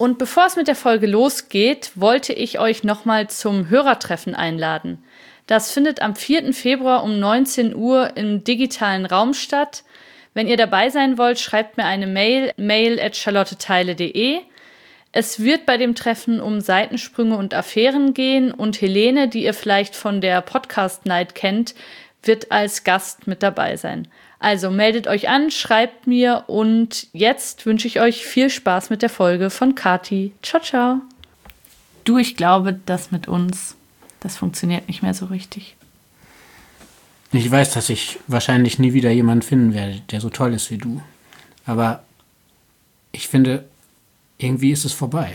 Und bevor es mit der Folge losgeht, wollte ich euch nochmal zum Hörertreffen einladen. Das findet am 4. Februar um 19 Uhr im digitalen Raum statt. Wenn ihr dabei sein wollt, schreibt mir eine mail@charlotteteile.de. Es wird bei dem Treffen um Seitensprünge und Affären gehen und Helene, die ihr vielleicht von der Podcast Night kennt, wird als Gast mit dabei sein. Also meldet euch an, schreibt mir und jetzt wünsche ich euch viel Spaß mit der Folge von Kathi. Ciao, ciao. Du, ich glaube, das mit uns, das funktioniert nicht mehr so richtig. Ich weiß, dass ich wahrscheinlich nie wieder jemanden finden werde, der so toll ist wie du. Aber ich finde, irgendwie ist es vorbei.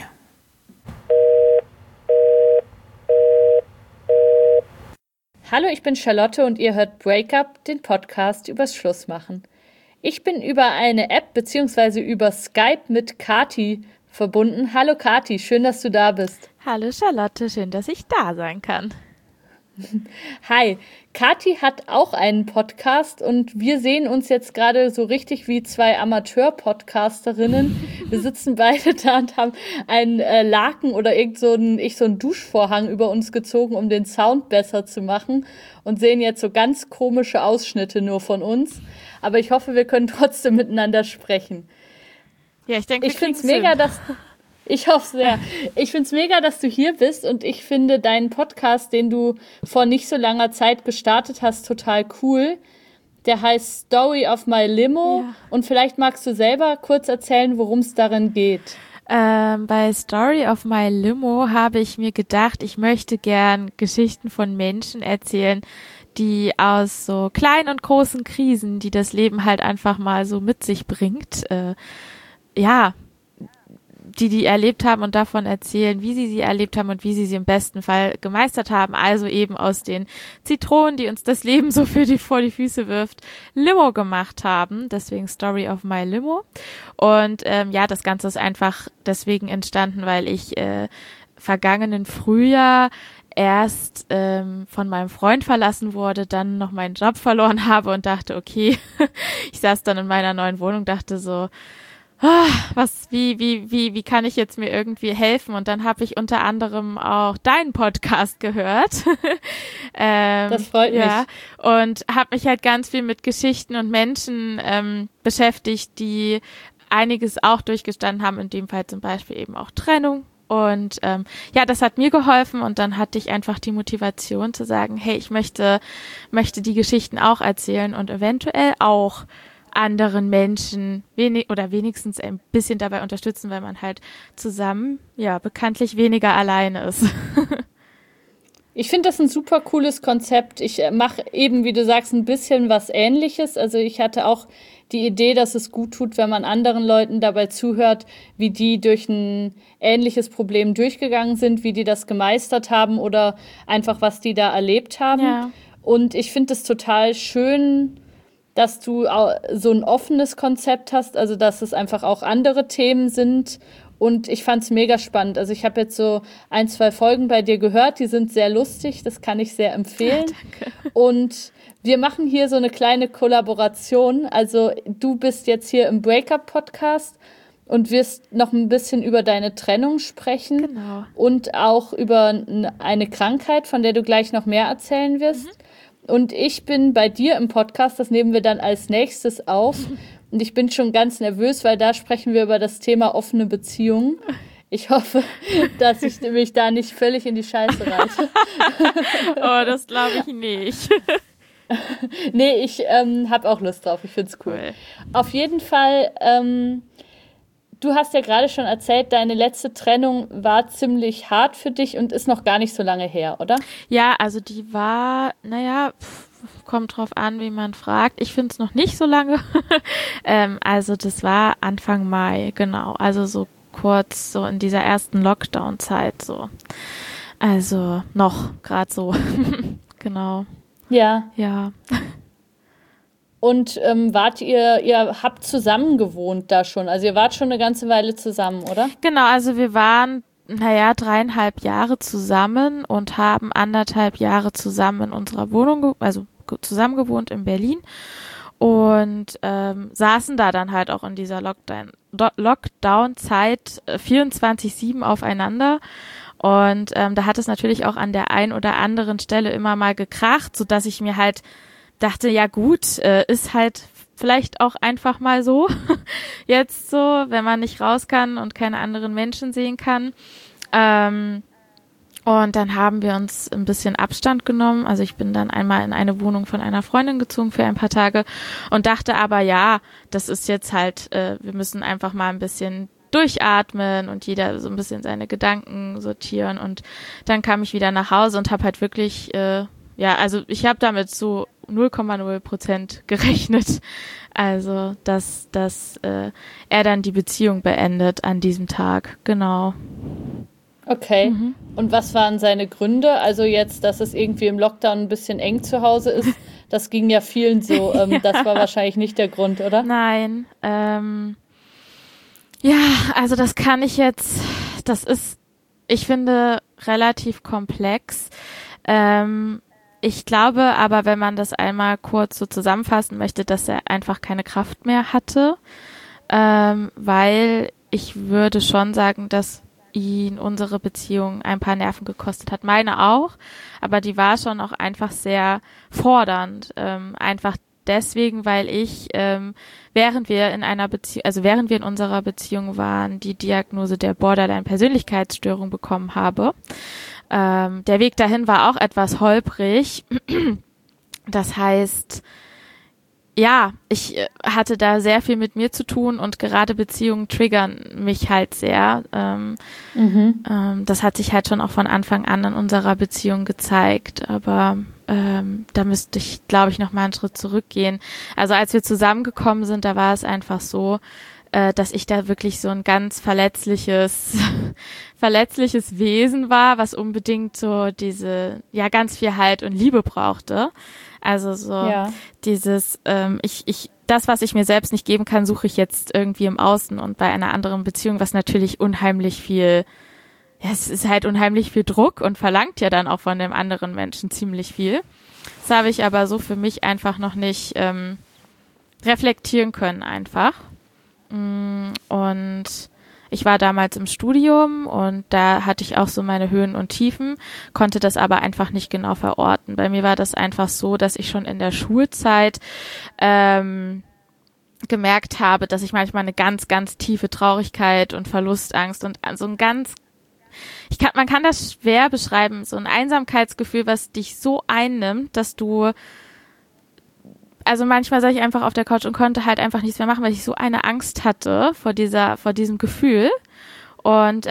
Hallo, ich bin Charlotte und ihr hört Breakup, den Podcast übers Schlussmachen. Ich bin über eine App bzw. über Skype mit Kathi verbunden. Hallo Kathi, schön, dass du da bist. Hallo Charlotte, schön, dass ich da sein kann. Hi, Kathi hat auch einen Podcast und wir sehen uns jetzt gerade so richtig wie zwei Amateur-Podcasterinnen. Wir sitzen beide da und haben einen Laken oder so einen Duschvorhang über uns gezogen, um den Sound besser zu machen und sehen jetzt so ganz komische Ausschnitte nur von uns. Aber ich hoffe, wir können trotzdem miteinander sprechen. Ja, ich denke, ich finde es mega, Ich hoffe sehr. Ich finde es mega, dass du hier bist und ich finde deinen Podcast, den du vor nicht so langer Zeit gestartet hast, total cool. Der heißt Story of My Limo und vielleicht magst du selber kurz erzählen, worum es darin geht. Bei Story of My Limo habe ich mir gedacht, ich möchte gern Geschichten von Menschen erzählen, die aus so kleinen und großen Krisen, die das Leben halt einfach mal so mit sich bringt, die erlebt haben und davon erzählen, wie sie erlebt haben und wie sie im besten Fall gemeistert haben. Also eben aus den Zitronen, die uns das Leben so vor die Füße wirft, Limo gemacht haben. Deswegen Story of My Limo. Und das Ganze ist einfach deswegen entstanden, weil ich vergangenen Frühjahr erst von meinem Freund verlassen wurde, dann noch meinen Job verloren habe und dachte, okay, ich saß dann in meiner neuen Wohnung, dachte so, wie kann ich jetzt mir irgendwie helfen? Und dann habe ich unter anderem auch deinen Podcast gehört. Das freut mich. Und habe mich halt ganz viel mit Geschichten und Menschen beschäftigt, die einiges auch durchgestanden haben, in dem Fall zum Beispiel eben auch Trennung. Und das hat mir geholfen und dann hatte ich einfach die Motivation zu sagen, hey, ich möchte die Geschichten auch erzählen und eventuell auch anderen Menschen wenigstens ein bisschen dabei unterstützen, weil man halt zusammen bekanntlich weniger alleine ist. Ich finde das ein super cooles Konzept. Ich mache eben, wie du sagst, ein bisschen was Ähnliches. Also ich hatte auch die Idee, dass es gut tut, wenn man anderen Leuten dabei zuhört, wie die durch ein ähnliches Problem durchgegangen sind, wie die das gemeistert haben oder einfach, was die da erlebt haben. Ja. Und ich finde es total schön, dass du so ein offenes Konzept hast, also dass es einfach auch andere Themen sind. Und ich fand es mega spannend. Also ich habe jetzt so 1-2 Folgen bei dir gehört, die sind sehr lustig, das kann ich sehr empfehlen. Danke. Und wir machen hier so eine kleine Kollaboration. Also du bist jetzt hier im Breakup-Podcast und wirst noch ein bisschen über deine Trennung sprechen. Genau. Und auch über eine Krankheit, von der du gleich noch mehr erzählen wirst. Mhm. Und ich bin bei dir im Podcast, das nehmen wir dann als nächstes auf. Und ich bin schon ganz nervös, weil da sprechen wir über das Thema offene Beziehungen. Ich hoffe, dass ich mich da nicht völlig in die Scheiße reite. Oh, das glaube ich nicht. Nee, ich habe auch Lust drauf. Ich finde es cool. Auf jeden Fall, du hast ja gerade schon erzählt, deine letzte Trennung war ziemlich hart für dich und ist noch gar nicht so lange her, oder? Ja, also die war, kommt drauf an, wie man fragt. Ich finde es noch nicht so lange. Also das war Anfang Mai, genau. Also so kurz so in dieser ersten Lockdown-Zeit so. Also noch gerade so. Genau. Ja. Ja. Und ihr habt zusammen gewohnt da schon, also ihr wart schon eine ganze Weile zusammen, oder? Genau, also wir waren, 3,5 Jahre zusammen und haben 1,5 Jahre zusammen in unserer Wohnung, zusammen gewohnt in Berlin. und saßen da dann halt auch in dieser Lockdown-Zeit 24/7 aufeinander. Und da hat es natürlich auch an der einen oder anderen Stelle immer mal gekracht, sodass ich mir halt dachte, ja gut, ist halt vielleicht auch einfach mal so, jetzt so, wenn man nicht raus kann und keine anderen Menschen sehen kann. Und dann haben wir uns ein bisschen Abstand genommen. Also ich bin dann einmal in eine Wohnung von einer Freundin gezogen für ein paar Tage und dachte aber, ja, das ist jetzt halt, wir müssen einfach mal ein bisschen durchatmen und jeder so ein bisschen seine Gedanken sortieren. Und dann kam ich wieder nach Hause und habe halt wirklich, also ich habe damit so 0,0% gerechnet. Also, dass er dann die Beziehung beendet an diesem Tag. Genau. Okay. Und was waren seine Gründe? Also jetzt, dass es irgendwie im Lockdown ein bisschen eng zu Hause ist, das ging ja vielen so. Das war wahrscheinlich nicht der Grund, oder? Nein. Also das ist, ich finde, relativ komplex. Ich glaube aber, wenn man das einmal kurz so zusammenfassen möchte, dass er einfach keine Kraft mehr hatte, weil ich würde schon sagen, dass ihn unsere Beziehung ein paar Nerven gekostet hat. Meine auch, aber die war schon auch einfach sehr fordernd. Einfach deswegen, weil ich, während wir in unserer Beziehung waren, die Diagnose der Borderline-Persönlichkeitsstörung bekommen habe. Der Weg dahin war auch etwas holprig. Das heißt, ja, ich hatte da sehr viel mit mir zu tun und gerade Beziehungen triggern mich halt sehr. Das hat sich halt schon auch von Anfang an in unserer Beziehung gezeigt, aber da müsste ich, glaube ich, noch mal einen Schritt zurückgehen. Also als wir zusammengekommen sind, da war es einfach so, dass ich da wirklich so ein ganz verletzliches Wesen war, was unbedingt so ganz viel Halt und Liebe brauchte. Also so dieses, das, was ich mir selbst nicht geben kann, suche ich jetzt irgendwie im Außen und bei einer anderen Beziehung, was natürlich unheimlich viel, es ist halt unheimlich viel Druck und verlangt ja dann auch von dem anderen Menschen ziemlich viel. Das habe ich aber so für mich einfach noch nicht reflektieren können einfach. Und ich war damals im Studium und da hatte ich auch so meine Höhen und Tiefen, konnte das aber einfach nicht genau verorten. Bei mir war das einfach so, dass ich schon in der Schulzeit gemerkt habe, dass ich manchmal eine ganz, ganz tiefe Traurigkeit und Verlustangst und so ein man kann das schwer beschreiben, so ein Einsamkeitsgefühl, was dich so einnimmt, dass du manchmal saß ich einfach auf der Couch und konnte halt einfach nichts mehr machen, weil ich so eine Angst hatte vor diesem Gefühl. Und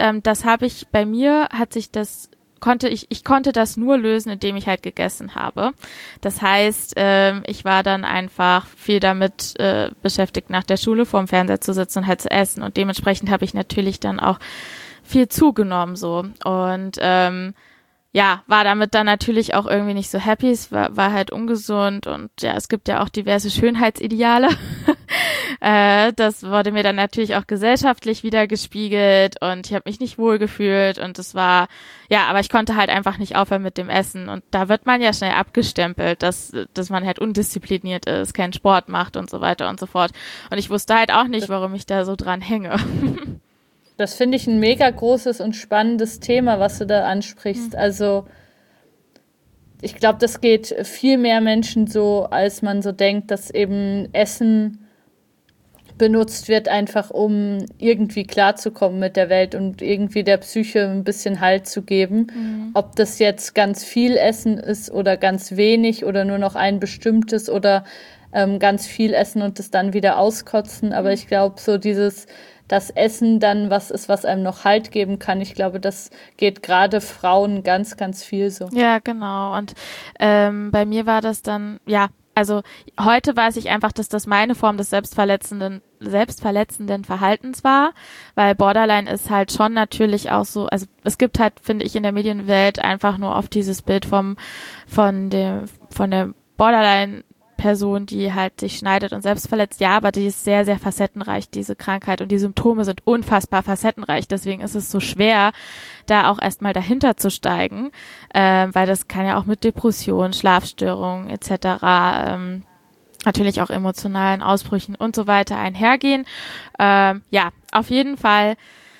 ich konnte das nur lösen, indem ich halt gegessen habe. Das heißt, ich war dann einfach viel damit beschäftigt, nach der Schule vorm Fernseher zu sitzen und halt zu essen. Und dementsprechend habe ich natürlich dann auch viel zugenommen so. Und war damit dann natürlich auch irgendwie nicht so happy. Es war halt ungesund und ja, es gibt ja auch diverse Schönheitsideale. Das wurde mir dann natürlich auch gesellschaftlich wieder gespiegelt und ich habe mich nicht wohl gefühlt und es war, aber ich konnte halt einfach nicht aufhören mit dem Essen und da wird man ja schnell abgestempelt, dass man halt undiszipliniert ist, keinen Sport macht und so weiter und so fort. Und ich wusste halt auch nicht, warum ich da so dran hänge. Das finde ich ein mega großes und spannendes Thema, was du da ansprichst. Also ich glaube, das geht viel mehr Menschen so, als man so denkt, dass eben Essen benutzt wird, einfach um irgendwie klarzukommen mit der Welt und irgendwie der Psyche ein bisschen Halt zu geben. Ob das jetzt ganz viel Essen ist oder ganz wenig oder nur noch ein bestimmtes oder ganz viel essen und das dann wieder auskotzen. Aber ich glaube, so das Essen dann was ist, was einem noch Halt geben kann. Ich glaube, das geht gerade Frauen ganz, ganz viel so. Ja, genau. Und bei mir war das dann, also heute weiß ich einfach, dass das meine Form des selbstverletzenden Verhaltens war, weil Borderline ist halt schon natürlich auch so, also es gibt halt, finde ich, in der Medienwelt einfach nur oft dieses Bild von der Borderline-Person, die halt sich schneidet und selbst verletzt. Ja, aber die ist sehr, sehr facettenreich, diese Krankheit, und die Symptome sind unfassbar facettenreich. Deswegen ist es so schwer, da auch erstmal dahinter zu steigen, weil das kann ja auch mit Depressionen, Schlafstörungen etc. natürlich auch emotionalen Ausbrüchen und so weiter einhergehen. Ja, auf jeden Fall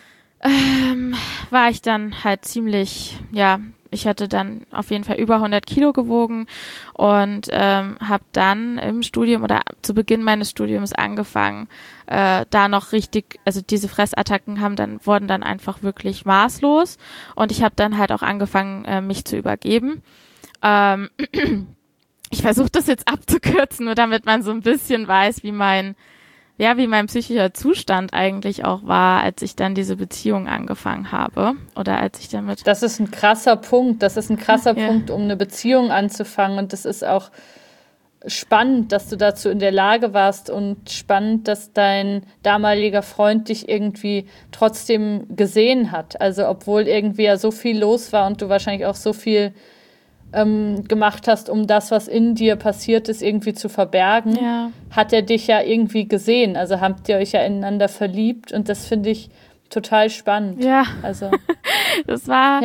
war ich dann halt ziemlich, ja, ich hatte dann auf jeden Fall über 100 Kilo gewogen und habe dann im Studium oder zu Beginn meines Studiums angefangen, da noch richtig, also diese Fressattacken wurden dann einfach wirklich maßlos und ich habe dann halt auch angefangen, mich zu übergeben. Ich versuche das jetzt abzukürzen, nur damit man so ein bisschen weiß, wie mein psychischer Zustand eigentlich auch war, als ich dann diese Beziehung angefangen habe oder als ich damit. Das ist ein krasser Punkt. Das ist ein krasser Punkt, um eine Beziehung anzufangen. Und das ist auch spannend, dass du dazu in der Lage warst und spannend, dass dein damaliger Freund dich irgendwie trotzdem gesehen hat. Also obwohl irgendwie ja so viel los war und du wahrscheinlich auch so viel gemacht hast, um das, was in dir passiert ist, irgendwie zu verbergen, hat er dich ja irgendwie gesehen. Also habt ihr euch ja ineinander verliebt und das finde ich total spannend. Ja, also das war,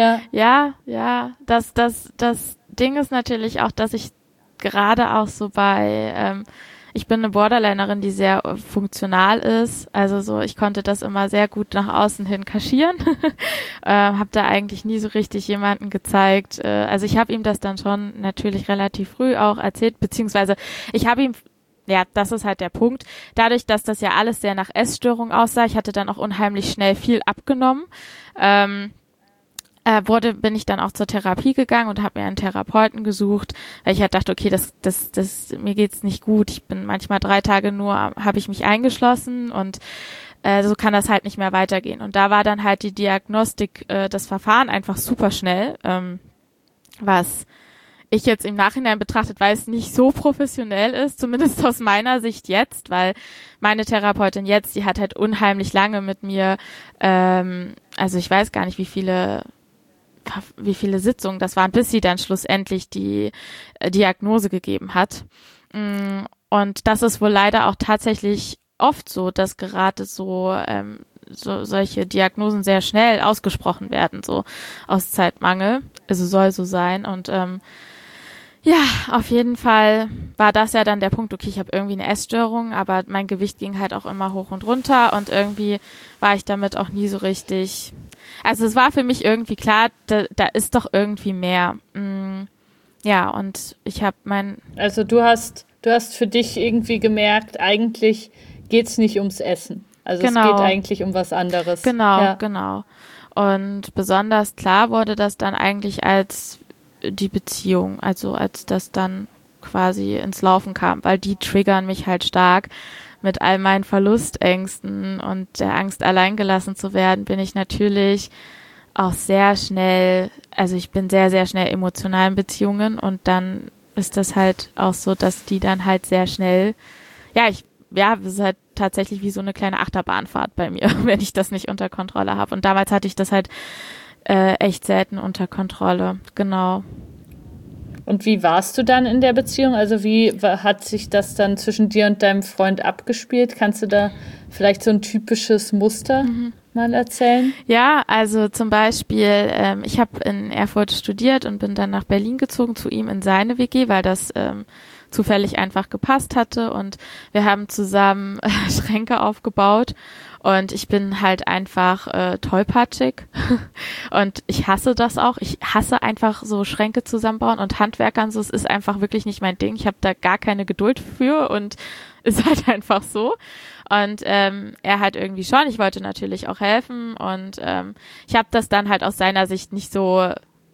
das Ding ist natürlich auch, dass ich gerade auch so ich bin eine Borderlinerin, die sehr funktional ist. Also so, ich konnte das immer sehr gut nach außen hin kaschieren. Habe da eigentlich nie so richtig jemanden gezeigt. Also ich habe ihm das dann schon natürlich relativ früh auch erzählt, beziehungsweise ich habe ihm, ja, das ist halt der Punkt. Dadurch, dass das ja alles sehr nach Essstörung aussah, ich hatte dann auch unheimlich schnell viel abgenommen. Bin ich dann auch zur Therapie gegangen und habe mir einen Therapeuten gesucht, weil ich halt dachte, okay, mir geht's nicht gut. Ich bin manchmal 3 Tage nur, habe ich mich eingeschlossen und so kann das halt nicht mehr weitergehen. Und da war dann halt die Diagnostik, das Verfahren einfach super schnell, was ich jetzt im Nachhinein betrachtet weiß, nicht so professionell ist, zumindest aus meiner Sicht jetzt, weil meine Therapeutin jetzt, die hat halt unheimlich lange mit mir, also ich weiß gar nicht, wie viele Sitzungen das waren, bis sie dann schlussendlich die Diagnose gegeben hat. Und das ist wohl leider auch tatsächlich oft so, dass gerade solche Diagnosen sehr schnell ausgesprochen werden, so aus Zeitmangel. Also soll so sein. Und ja, auf jeden Fall war das ja dann der Punkt, okay, ich habe irgendwie eine Essstörung, aber mein Gewicht ging halt auch immer hoch und runter und irgendwie war ich damit auch nie so richtig. Also es war für mich irgendwie klar, da ist doch irgendwie mehr. Ja, und ich habe Also du hast für dich irgendwie gemerkt, eigentlich geht's nicht ums Essen. Also Es geht eigentlich um was anderes. Genau. Und besonders klar wurde das dann eigentlich als die Beziehung, also als das dann quasi ins Laufen kam, weil die triggern mich halt stark. Mit all meinen Verlustängsten und der Angst, alleingelassen zu werden, bin ich natürlich auch sehr schnell, also ich bin sehr, sehr schnell emotional in Beziehungen und dann ist das halt auch so, dass die dann halt sehr schnell, es ist halt tatsächlich wie so eine kleine Achterbahnfahrt bei mir, wenn ich das nicht unter Kontrolle habe. Und damals hatte ich das halt echt selten unter Kontrolle, genau. Und wie warst du dann in der Beziehung? Also wie hat sich das dann zwischen dir und deinem Freund abgespielt? Kannst du da vielleicht so ein typisches Muster mal erzählen? Ja, also zum Beispiel, ich habe in Erfurt studiert und bin dann nach Berlin gezogen zu ihm in seine WG, weil das zufällig einfach gepasst hatte und wir haben zusammen Schränke aufgebaut und ich bin halt einfach tollpatschig und ich hasse das auch. Ich hasse einfach so Schränke zusammenbauen und Handwerkern, so, es ist einfach wirklich nicht mein Ding. Ich habe da gar keine Geduld für und ist halt einfach so. Und er halt irgendwie schon. Ich wollte natürlich auch helfen und ich habe das dann halt aus seiner Sicht nicht so,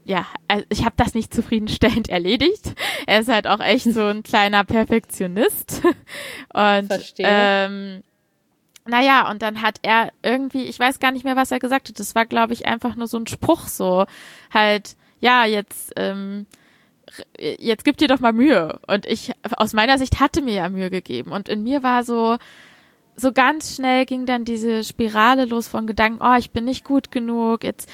ich habe das nicht zufriedenstellend erledigt. Er ist halt auch echt so ein kleiner Perfektionist. Und verstehe. Und dann hat er irgendwie, ich weiß gar nicht mehr, was er gesagt hat. Das war, glaube ich, einfach nur so ein Spruch so, halt, jetzt gib dir doch mal Mühe. Und ich, aus meiner Sicht, hatte mir ja Mühe gegeben. Und in mir war so ganz schnell ging dann diese Spirale los von Gedanken, ich bin nicht gut genug, jetzt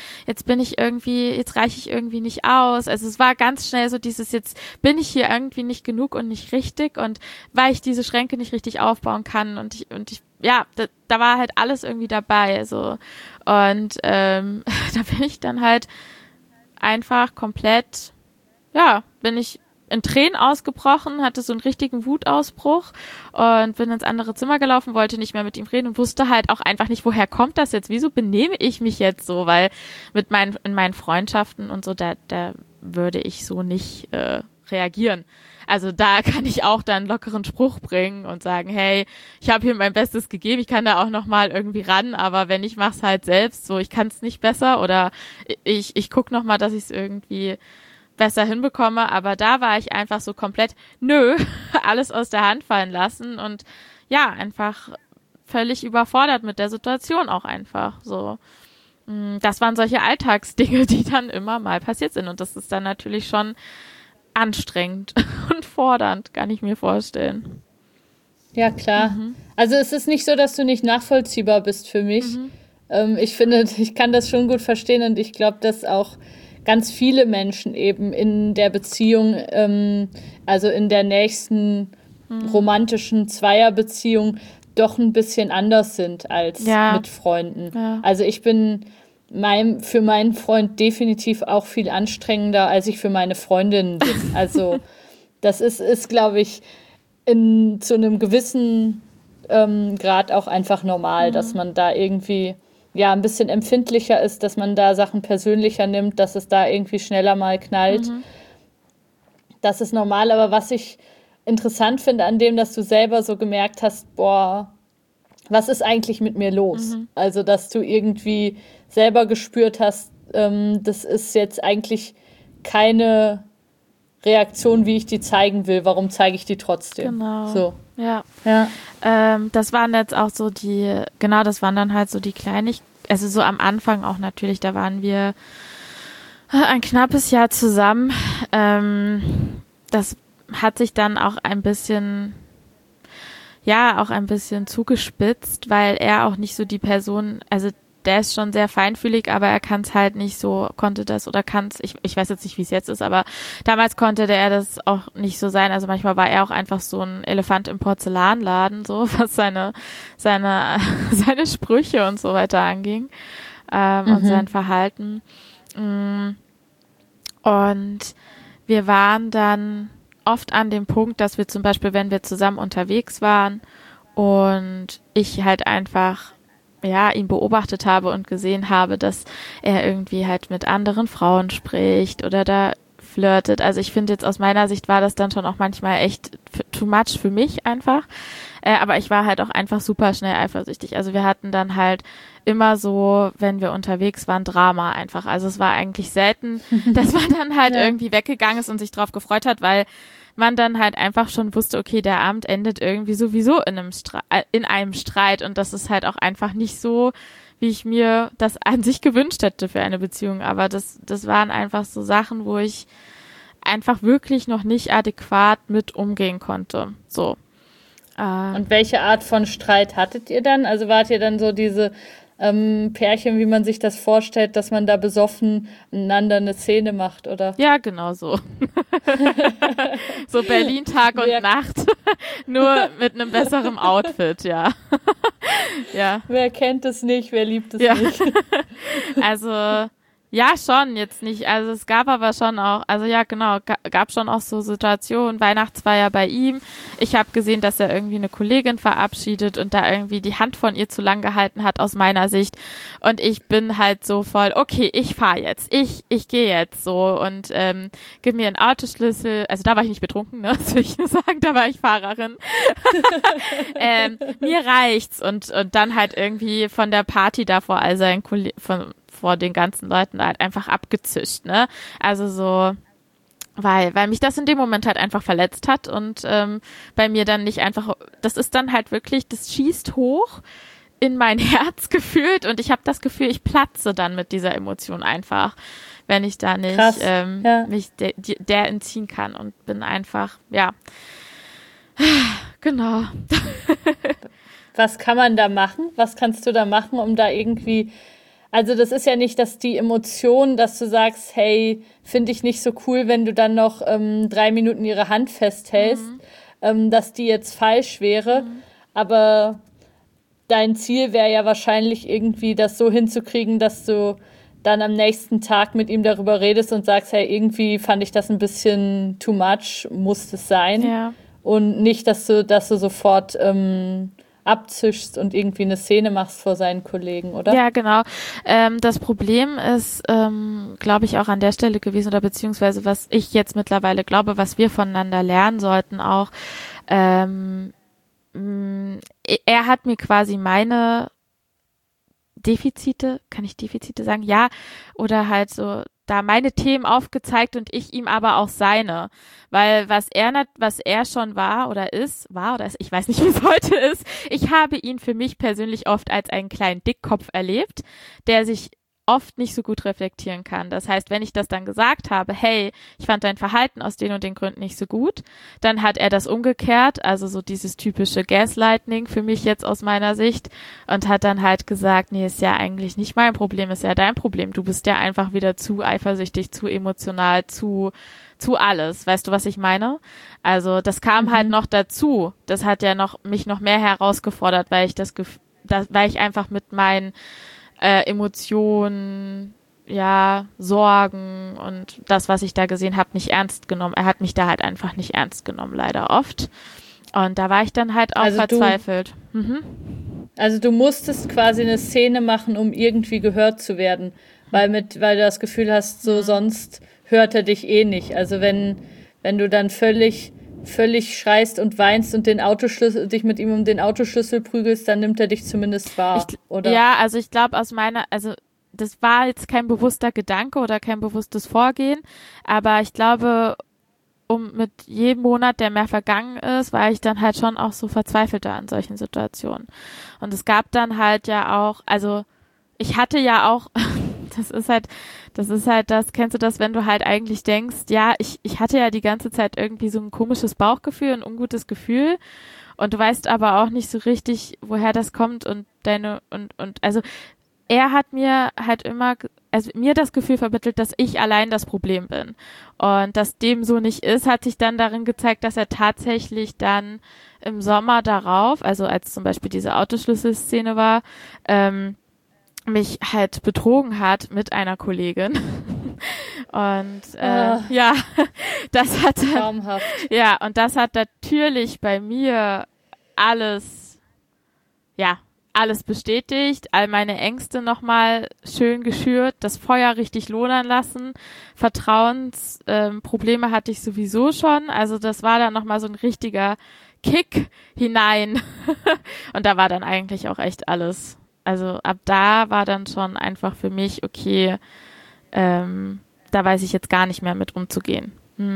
reiche ich irgendwie nicht aus. Also es war ganz schnell so dieses, jetzt bin ich hier irgendwie nicht genug und nicht richtig und weil ich diese Schränke nicht richtig aufbauen kann und ich da war halt alles irgendwie dabei, so. Und da bin ich dann halt einfach komplett, bin ich in Tränen ausgebrochen, hatte so einen richtigen Wutausbruch und bin ins andere Zimmer gelaufen, wollte nicht mehr mit ihm reden und wusste halt auch einfach nicht, woher kommt das jetzt? Wieso benehme ich mich jetzt so? Weil in meinen Freundschaften und so, da würde ich so nicht reagieren. Also da kann ich auch dann einen lockeren Spruch bringen und sagen, hey, ich habe hier mein Bestes gegeben, ich kann da auch noch mal irgendwie ran, aber wenn ich mach's halt selbst, so ich kann es nicht besser oder ich guck noch mal, dass ich es irgendwie besser hinbekomme, aber da war ich einfach so komplett, alles aus der Hand fallen lassen und ja, einfach völlig überfordert mit der Situation auch einfach so. Das waren solche Alltagsdinge, die dann immer mal passiert sind und das ist dann natürlich schon anstrengend und fordernd, kann ich mir vorstellen. Ja, klar. Also es ist nicht so, dass du nicht nachvollziehbar bist für mich. Ich finde, ich kann das schon gut verstehen und ich glaube, dass auch ganz viele Menschen eben in der Beziehung, also in der nächsten romantischen Zweierbeziehung doch ein bisschen anders sind als mit Freunden. Ja. Also ich bin für meinen Freund definitiv auch viel anstrengender, als ich für meine Freundin bin. Also das ist glaube ich, zu einem gewissen Grad auch einfach normal, dass man da irgendwie ein bisschen empfindlicher ist, dass man da Sachen persönlicher nimmt, dass es da irgendwie schneller mal knallt. Das ist normal, aber was ich interessant finde an dem, dass du selber so gemerkt hast, boah, was ist eigentlich mit mir los? Also, dass du irgendwie selber gespürt hast, das ist jetzt eigentlich keine Reaktion, wie ich die zeigen will. Warum zeige ich die trotzdem? Genau. So. Ja. Das waren jetzt auch so das waren dann halt so die also so am Anfang auch natürlich, da waren wir ein knappes Jahr zusammen. Das hat sich dann auch ein bisschen zugespitzt, weil er auch nicht so die Person, also der ist schon sehr feinfühlig, aber er kann es halt nicht so, ich weiß jetzt nicht, wie es jetzt ist, aber damals konnte er das auch nicht so sein. Also manchmal war er auch einfach so ein Elefant im Porzellanladen, so was seine Sprüche und so weiter anging und sein Verhalten. Und wir waren dann oft an dem Punkt, dass wir zum Beispiel, wenn wir zusammen unterwegs waren und ich halt einfach ihn beobachtet habe und gesehen habe, dass er irgendwie halt mit anderen Frauen spricht oder da flirtet. Also ich finde jetzt aus meiner Sicht war das dann schon auch manchmal echt too much für mich einfach. Aber ich war halt auch einfach super schnell eifersüchtig. Also wir hatten dann halt immer so, wenn wir unterwegs waren, Drama einfach. Also es war eigentlich selten, dass man dann halt irgendwie weggegangen ist und sich drauf gefreut hat, weil man dann halt einfach schon wusste, okay, der Abend endet irgendwie sowieso in einem Streit und das ist halt auch einfach nicht so, wie ich mir das an sich gewünscht hätte für eine Beziehung. Aber das waren einfach so Sachen, wo ich einfach wirklich noch nicht adäquat mit umgehen konnte. So. Und welche Art von Streit hattet ihr dann? Also wart ihr dann so diese Pärchen, wie man sich das vorstellt, dass man da besoffen einander eine Szene macht, oder? Ja, genau so. So Berlin Tag und Nacht, nur mit einem besseren Outfit, ja. Ja. Wer kennt es nicht, wer liebt es nicht? Also ja, schon, jetzt nicht. Also es gab aber schon auch, also ja genau, gab schon auch so Situationen, Weihnachtsfeier bei ihm. Ich habe gesehen, dass er irgendwie eine Kollegin verabschiedet und da irgendwie die Hand von ihr zu lang gehalten hat aus meiner Sicht. Und ich bin halt so voll, okay, ich fahre jetzt, ich gehe jetzt so und gib mir einen Autoschlüssel. Also da war ich nicht betrunken, ne? Das will ich nur sagen, da war ich Fahrerin. Mir reicht's und dann halt irgendwie von der Party da vor all seinen vor den ganzen Leuten halt einfach abgezischt, ne? Also so, weil mich das in dem Moment halt einfach verletzt hat und bei mir dann nicht einfach, das ist dann halt wirklich, das schießt hoch in mein Herz gefühlt und ich habe das Gefühl, ich platze dann mit dieser Emotion einfach, wenn ich da nicht mich der entziehen kann und bin einfach, genau. Was kann man da machen? Was kannst du da machen, um da irgendwie, also das ist ja nicht, dass die Emotion, dass du sagst, hey, finde ich nicht so cool, wenn du dann noch 3 Minuten ihre Hand festhältst, dass die jetzt falsch wäre, aber dein Ziel wäre ja wahrscheinlich irgendwie, das so hinzukriegen, dass du dann am nächsten Tag mit ihm darüber redest und sagst, hey, irgendwie fand ich das ein bisschen too much, muss es sein. Ja. Und nicht, dass du sofort abzischst und irgendwie eine Szene machst vor seinen Kollegen, oder? Ja, genau. Das Problem ist, glaube ich, auch an der Stelle gewesen, oder beziehungsweise was ich jetzt mittlerweile glaube, was wir voneinander lernen sollten auch, er hat mir quasi meine Defizite, kann ich Defizite sagen? Ja, oder halt so da meine Themen aufgezeigt und ich ihm aber auch seine, weil was er schon war oder ist, ich weiß nicht, wie es heute ist, ich habe ihn für mich persönlich oft als einen kleinen Dickkopf erlebt, der sich oft nicht so gut reflektieren kann. Das heißt, wenn ich das dann gesagt habe, hey, ich fand dein Verhalten aus den und den Gründen nicht so gut, dann hat er das umgekehrt, also so dieses typische Gaslighting für mich jetzt aus meiner Sicht, und hat dann halt gesagt, nee, ist ja eigentlich nicht mein Problem, ist ja dein Problem. Du bist ja einfach wieder zu eifersüchtig, zu emotional, zu alles. Weißt du, was ich meine? Also das kam halt noch dazu. Das hat ja mich noch mehr herausgefordert, weil ich einfach mit meinen Emotionen, ja, Sorgen und das, was ich da gesehen habe, nicht ernst genommen. Er hat mich da halt einfach nicht ernst genommen, leider oft. Und da war ich dann halt auch verzweifelt. Also du musstest quasi eine Szene machen, um irgendwie gehört zu werden, weil du das Gefühl hast, so sonst hört er dich eh nicht. Also wenn du dann völlig schreist und weinst und dich mit ihm um den Autoschlüssel prügelst, dann nimmt er dich zumindest wahr, oder? Ja, also ich glaube das war jetzt kein bewusster Gedanke oder kein bewusstes Vorgehen, aber ich glaube, mit jedem Monat, der mehr vergangen ist, war ich dann halt schon auch so verzweifelter an solchen Situationen. Und es gab dann halt ja auch, also ich hatte ja auch das ist halt das, kennst du das, wenn du halt eigentlich denkst, ja, ich hatte ja die ganze Zeit irgendwie so ein komisches Bauchgefühl, ein ungutes Gefühl, und du weißt aber auch nicht so richtig, woher das kommt, und also er hat mir halt immer, also mir das Gefühl vermittelt, dass ich allein das Problem bin. Und dass dem so nicht ist, hat sich dann darin gezeigt, dass er tatsächlich dann im Sommer darauf, also als zum Beispiel diese Autoschlüsselszene war, mich halt betrogen hat mit einer Kollegin. Und ja, das hat dann, traumhaft. ja, und das hat natürlich bei mir alles bestätigt, all meine Ängste nochmal schön geschürt, das Feuer richtig lodern lassen, Vertrauensprobleme hatte ich sowieso schon, also das war dann nochmal so ein richtiger Kick hinein. Und da war dann eigentlich auch echt alles. Also ab da war dann schon einfach für mich, okay, da weiß ich jetzt gar nicht mehr mit umzugehen.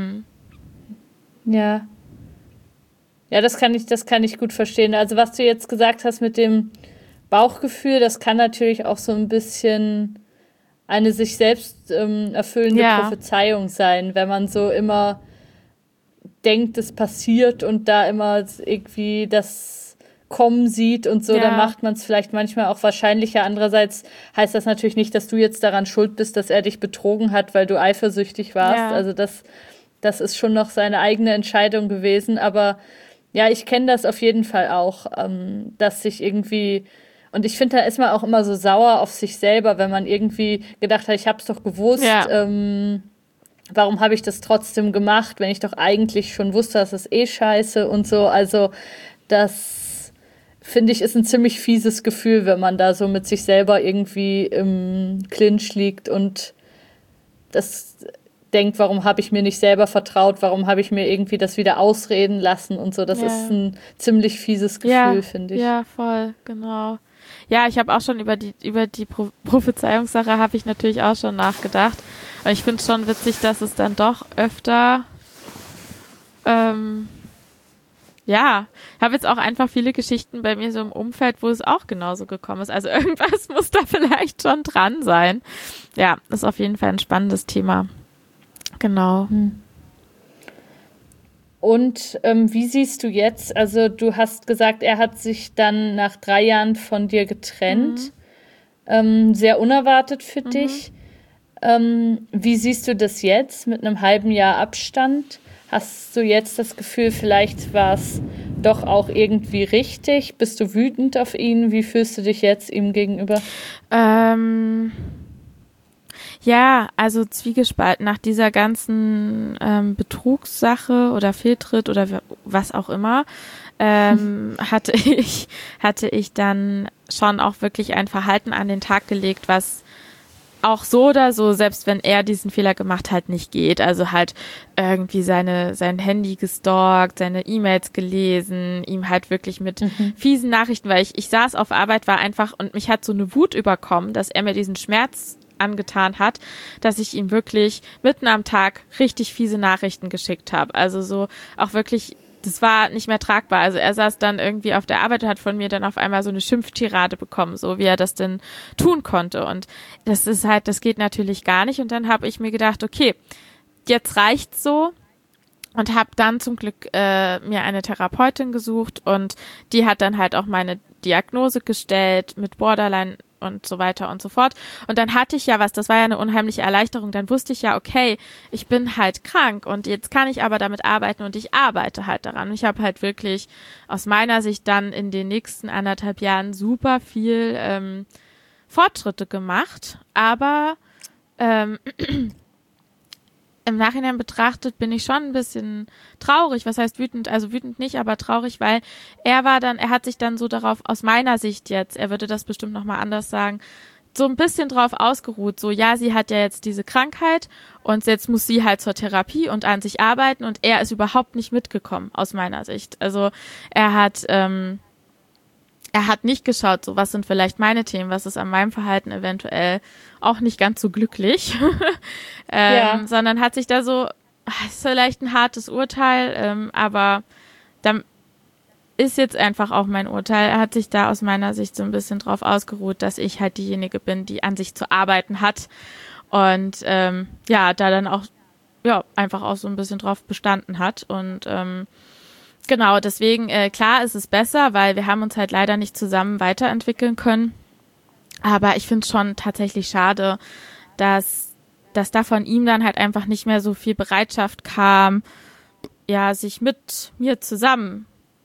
Ja. Ja, das kann ich gut verstehen. Also was du jetzt gesagt hast mit dem Bauchgefühl, das kann natürlich auch so ein bisschen eine sich selbst erfüllende Prophezeiung sein, wenn man so immer denkt, es passiert und da immer irgendwie das kommen sieht und so, dann macht man es vielleicht manchmal auch wahrscheinlicher. Andererseits heißt das natürlich nicht, dass du jetzt daran schuld bist, dass er dich betrogen hat, weil du eifersüchtig warst. Ja. Also das ist schon noch seine eigene Entscheidung gewesen. Aber ja, ich kenne das auf jeden Fall auch, dass sich irgendwie, und ich finde, da ist man auch immer so sauer auf sich selber, wenn man irgendwie gedacht hat, ich habe es doch gewusst, warum habe ich das trotzdem gemacht, wenn ich doch eigentlich schon wusste, dass es scheiße und so. Also das finde ich, ist ein ziemlich fieses Gefühl, wenn man da so mit sich selber irgendwie im Clinch liegt und das denkt, warum habe ich mir nicht selber vertraut, warum habe ich mir irgendwie das wieder ausreden lassen und so. Das ist ein ziemlich fieses Gefühl, finde ich. Ja, voll, genau. Ja, ich habe auch schon über die Prophezeiungssache habe ich natürlich auch schon nachgedacht. Und ich finde es schon witzig, dass es dann doch öfter ich habe jetzt auch einfach viele Geschichten bei mir so im Umfeld, wo es auch genauso gekommen ist. Also irgendwas muss da vielleicht schon dran sein. Ja, ist auf jeden Fall ein spannendes Thema. Genau. Und wie siehst du jetzt, also du hast gesagt, er hat sich dann nach 3 Jahren von dir getrennt. Sehr unerwartet für dich. Wie siehst du das jetzt mit einem halben Jahr Abstand? Hast du jetzt das Gefühl, vielleicht war es doch auch irgendwie richtig? Bist du wütend auf ihn? Wie fühlst du dich jetzt ihm gegenüber? Ja, also zwiegespalten nach dieser ganzen Betrugssache oder Fehltritt oder was auch immer, hatte ich dann schon auch wirklich ein Verhalten an den Tag gelegt, was auch so oder so, selbst wenn er diesen Fehler gemacht hat, nicht geht. Also halt irgendwie sein Handy gestalkt, seine E-Mails gelesen, ihm halt wirklich mit fiesen Nachrichten, weil ich saß auf Arbeit, war einfach, und mich hat so eine Wut überkommen, dass er mir diesen Schmerz angetan hat, dass ich ihm wirklich mitten am Tag richtig fiese Nachrichten geschickt habe. Also so auch wirklich, das war nicht mehr tragbar. Also er saß dann irgendwie auf der Arbeit und hat von mir dann auf einmal so eine Schimpftirade bekommen, so wie er das denn tun konnte. Und das ist halt, das geht natürlich gar nicht. Und dann habe ich mir gedacht, okay, jetzt reicht's so. Und habe dann zum Glück mir eine Therapeutin gesucht und die hat dann halt auch meine Diagnose gestellt mit Borderline und so weiter und so fort. Und dann hatte ich ja was, das war ja eine unheimliche Erleichterung. Dann wusste ich ja, okay, ich bin halt krank und jetzt kann ich aber damit arbeiten und ich arbeite halt daran. Und ich habe halt wirklich aus meiner Sicht dann in den nächsten 1,5 Jahren super viel Fortschritte gemacht. Aber im Nachhinein betrachtet bin ich schon ein bisschen traurig. Was heißt wütend? Also wütend nicht, aber traurig, weil er hat sich dann so darauf, aus meiner Sicht jetzt, er würde das bestimmt nochmal anders sagen, so ein bisschen drauf ausgeruht. So, ja, sie hat ja jetzt diese Krankheit und jetzt muss sie halt zur Therapie und an sich arbeiten und er ist überhaupt nicht mitgekommen, aus meiner Sicht. Also er hat nicht geschaut, so was sind vielleicht meine Themen, was ist an meinem Verhalten eventuell auch nicht ganz so glücklich, sondern hat sich da so, ist vielleicht ein hartes Urteil, aber dann ist jetzt einfach auch mein Urteil. Er hat sich da aus meiner Sicht so ein bisschen drauf ausgeruht, dass ich halt diejenige bin, die an sich zu arbeiten hat und da dann auch einfach auch so ein bisschen drauf bestanden hat und genau, deswegen, klar ist es besser, weil wir haben uns halt leider nicht zusammen weiterentwickeln können. Aber ich finde es schon tatsächlich schade, dass da von ihm dann halt einfach nicht mehr so viel Bereitschaft kam, ja, sich mit mir zusammen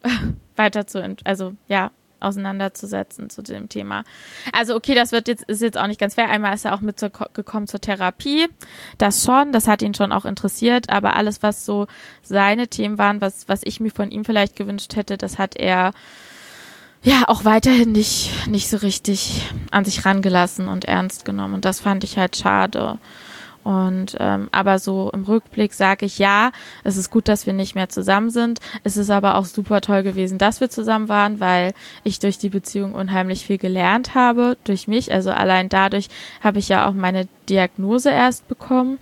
auseinanderzusetzen zu dem Thema. Also okay, ist jetzt auch nicht ganz fair. Einmal ist er auch mitgekommen zur Therapie. Das schon, das hat ihn schon auch interessiert, aber alles, was so seine Themen waren, was ich mir von ihm vielleicht gewünscht hätte, das hat er ja auch weiterhin nicht so richtig an sich rangelassen und ernst genommen. Und das fand ich halt schade. Und aber so im Rückblick sage ich, ja, es ist gut, dass wir nicht mehr zusammen sind. Es ist aber auch super toll gewesen, dass wir zusammen waren, weil ich durch die Beziehung unheimlich viel gelernt habe, durch mich. Also allein dadurch habe ich ja auch meine Diagnose erst bekommen.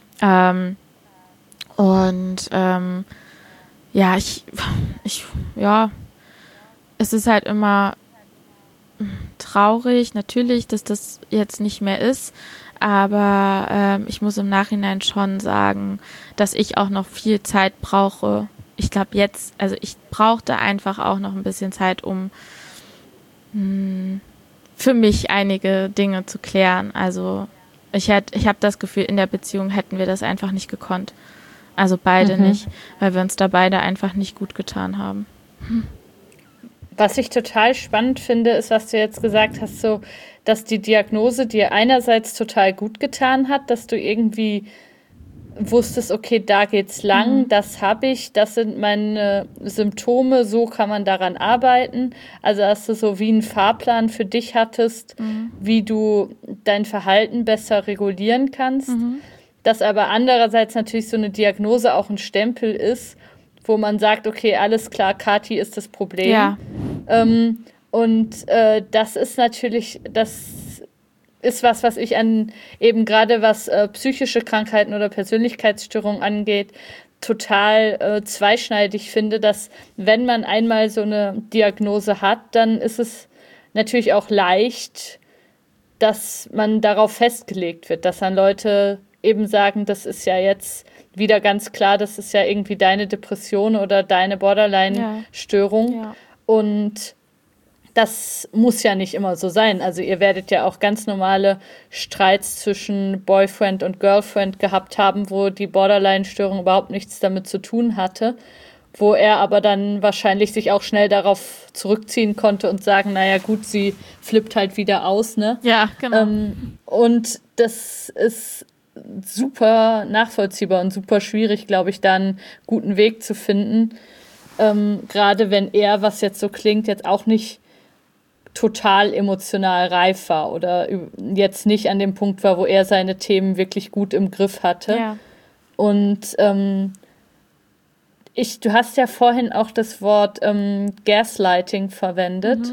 Es ist halt immer traurig, natürlich, dass das jetzt nicht mehr ist. Aber ich muss im Nachhinein schon sagen, dass ich auch noch viel Zeit brauche. Ich glaube ich brauchte einfach auch noch ein bisschen Zeit, um für mich einige Dinge zu klären. Also ich habe das Gefühl, in der Beziehung hätten wir das einfach nicht gekonnt. Also beide nicht, weil wir uns da beide einfach nicht gut getan haben. Was ich total spannend finde, ist, was du jetzt gesagt hast, so, dass die Diagnose dir einerseits total gut getan hat, dass du irgendwie wusstest, okay, da geht's lang, das habe ich, das sind meine Symptome, so kann man daran arbeiten. Also, dass du so wie einen Fahrplan für dich hattest, wie du dein Verhalten besser regulieren kannst. Dass aber andererseits natürlich so eine Diagnose auch ein Stempel ist, wo man sagt, okay, alles klar, Kathi ist das Problem. Ja. Das ist natürlich, das ist was ich an eben gerade was psychische Krankheiten oder Persönlichkeitsstörungen angeht, total zweischneidig finde, dass wenn man einmal so eine Diagnose hat, dann ist es natürlich auch leicht, dass man darauf festgelegt wird, dass dann Leute eben sagen, das ist ja jetzt wieder ganz klar, das ist ja irgendwie deine Depression oder deine Borderline-Störung. Ja. Und das muss ja nicht immer so sein. Also ihr werdet ja auch ganz normale Streits zwischen Boyfriend und Girlfriend gehabt haben, wo die Borderline-Störung überhaupt nichts damit zu tun hatte, wo er aber dann wahrscheinlich sich auch schnell darauf zurückziehen konnte und sagen, naja gut, sie flippt halt wieder aus, ne? Ja, genau. Und das ist super nachvollziehbar und super schwierig, glaube ich, da einen guten Weg zu finden. Gerade wenn er, was jetzt so klingt, jetzt auch nicht total emotional reif war oder jetzt nicht an dem Punkt war, wo er seine Themen wirklich gut im Griff hatte. Ja. Und du hast ja vorhin auch das Wort Gaslighting verwendet.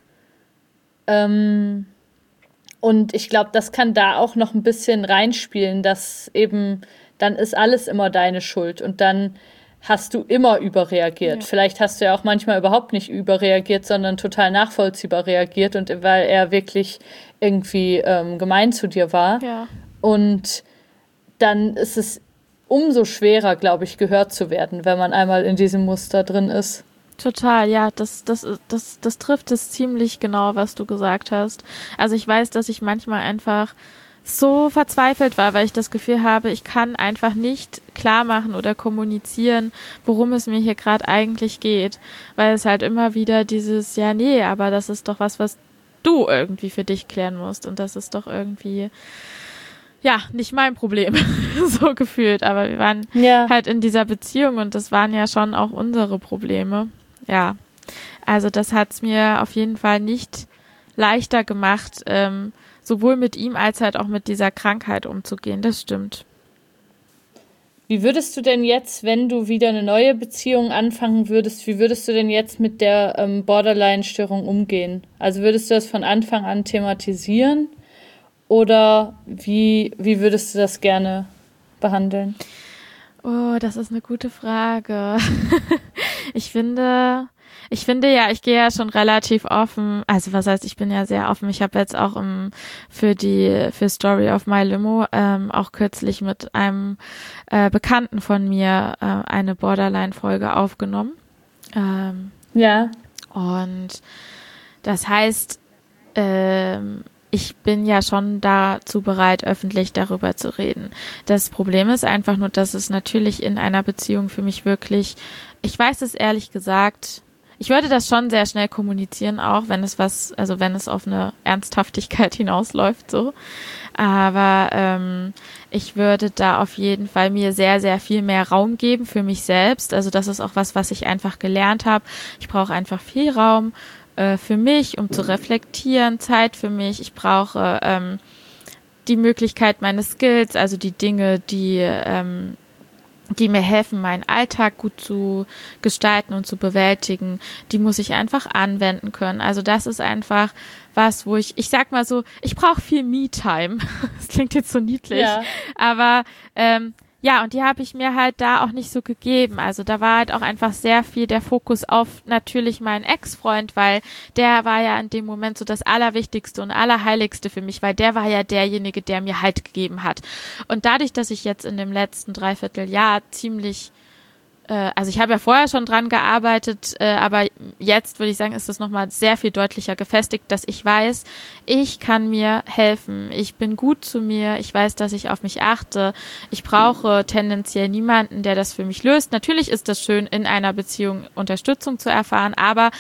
Und ich glaube, das kann da auch noch ein bisschen reinspielen, dass eben, dann ist alles immer deine Schuld und dann hast du immer überreagiert. Ja. Vielleicht hast du ja auch manchmal überhaupt nicht überreagiert, sondern total nachvollziehbar reagiert und weil er wirklich irgendwie gemein zu dir war. Ja. Und dann ist es umso schwerer, glaube ich, gehört zu werden, wenn man einmal in diesem Muster drin ist. Total, ja, das trifft es ziemlich genau, was du gesagt hast. Also ich weiß, dass ich manchmal einfach so verzweifelt war, weil ich das Gefühl habe, ich kann einfach nicht klar machen oder kommunizieren, worum es mir hier gerade eigentlich geht, weil es halt immer wieder dieses, ja, nee, aber das ist doch was du irgendwie für dich klären musst und das ist doch irgendwie, ja, nicht mein Problem, so gefühlt, aber wir waren halt in dieser Beziehung und das waren ja schon auch unsere Probleme, ja, also das hat's mir auf jeden Fall nicht leichter gemacht, sowohl mit ihm als halt auch mit dieser Krankheit umzugehen, das stimmt. Wie würdest du denn jetzt, wenn du wieder eine neue Beziehung anfangen würdest, wie würdest du denn jetzt mit der Borderline-Störung umgehen? Also würdest du das von Anfang an thematisieren oder wie würdest du das gerne behandeln? Oh, das ist eine gute Frage. Ich finde ja, ich gehe ja schon relativ offen, also was heißt, ich bin ja sehr offen. Ich habe jetzt auch für Story of My Limo auch kürzlich mit einem Bekannten von mir eine Borderline-Folge aufgenommen. Ja. Und das heißt, ich bin ja schon dazu bereit, öffentlich darüber zu reden. Das Problem ist einfach nur, dass es natürlich in einer Beziehung für mich wirklich, ich weiß es ehrlich gesagt, ich würde das schon sehr schnell kommunizieren, auch wenn es wenn es auf eine Ernsthaftigkeit hinausläuft, so. Aber ich würde da auf jeden Fall mir sehr, sehr viel mehr Raum geben für mich selbst. Also das ist auch was ich einfach gelernt habe. Ich brauche einfach viel Raum für mich, um zu reflektieren, Zeit für mich. Ich brauche die Möglichkeit, meine Skills, also die Dinge, die mir helfen, meinen Alltag gut zu gestalten und zu bewältigen, die muss ich einfach anwenden können. Also das ist einfach was, wo ich sag mal so, ich brauche viel Me-Time. Das klingt jetzt so niedlich, Ja. aber ja, und die habe ich mir halt da auch nicht so gegeben. Also da war halt auch einfach sehr viel der Fokus auf natürlich meinen Ex-Freund, weil der war ja in dem Moment so das Allerwichtigste und Allerheiligste für mich, weil der war ja derjenige, der mir Halt gegeben hat. Und dadurch, dass ich jetzt in dem letzten Dreivierteljahr ziemlich also ich habe ja vorher schon dran gearbeitet, aber jetzt würde ich sagen, ist das nochmal sehr viel deutlicher gefestigt, dass ich weiß, ich kann mir helfen. Ich bin gut zu mir. Ich weiß, dass ich auf mich achte. Ich brauche tendenziell niemanden, der das für mich löst. Natürlich ist das schön, in einer Beziehung Unterstützung zu erfahren, aber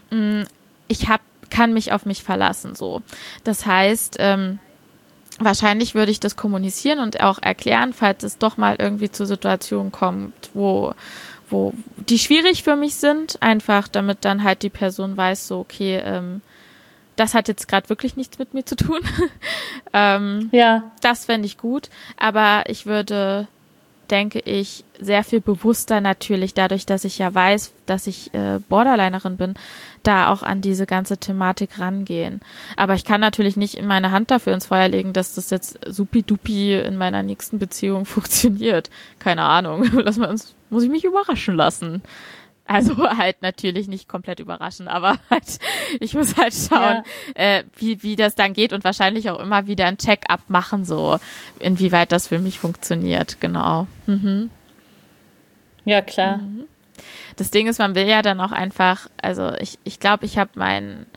kann mich auf mich verlassen, so. Das heißt, wahrscheinlich würde ich das kommunizieren und auch erklären, falls es doch mal irgendwie zu Situationen kommt, wo die schwierig für mich sind, einfach damit dann halt die Person weiß, so okay, das hat jetzt gerade wirklich nichts mit mir zu tun. Ja. Das fände ich gut, aber ich würde, denke ich, sehr viel bewusster natürlich, dadurch, dass ich ja weiß, dass ich Borderlinerin bin, da auch an diese ganze Thematik rangehen. Aber ich kann natürlich nicht in meine Hand dafür ins Feuer legen, dass das jetzt supi-dupi in meiner nächsten Beziehung funktioniert. Keine Ahnung. Muss ich mich überraschen lassen. Also halt natürlich nicht komplett überraschen, aber halt, ich muss halt schauen, wie das dann geht und wahrscheinlich auch immer wieder ein Check-up machen, so inwieweit das für mich funktioniert, genau. Mhm. Ja, klar. Das Ding ist, man will ja dann auch einfach, also ich glaube, ich habe meinen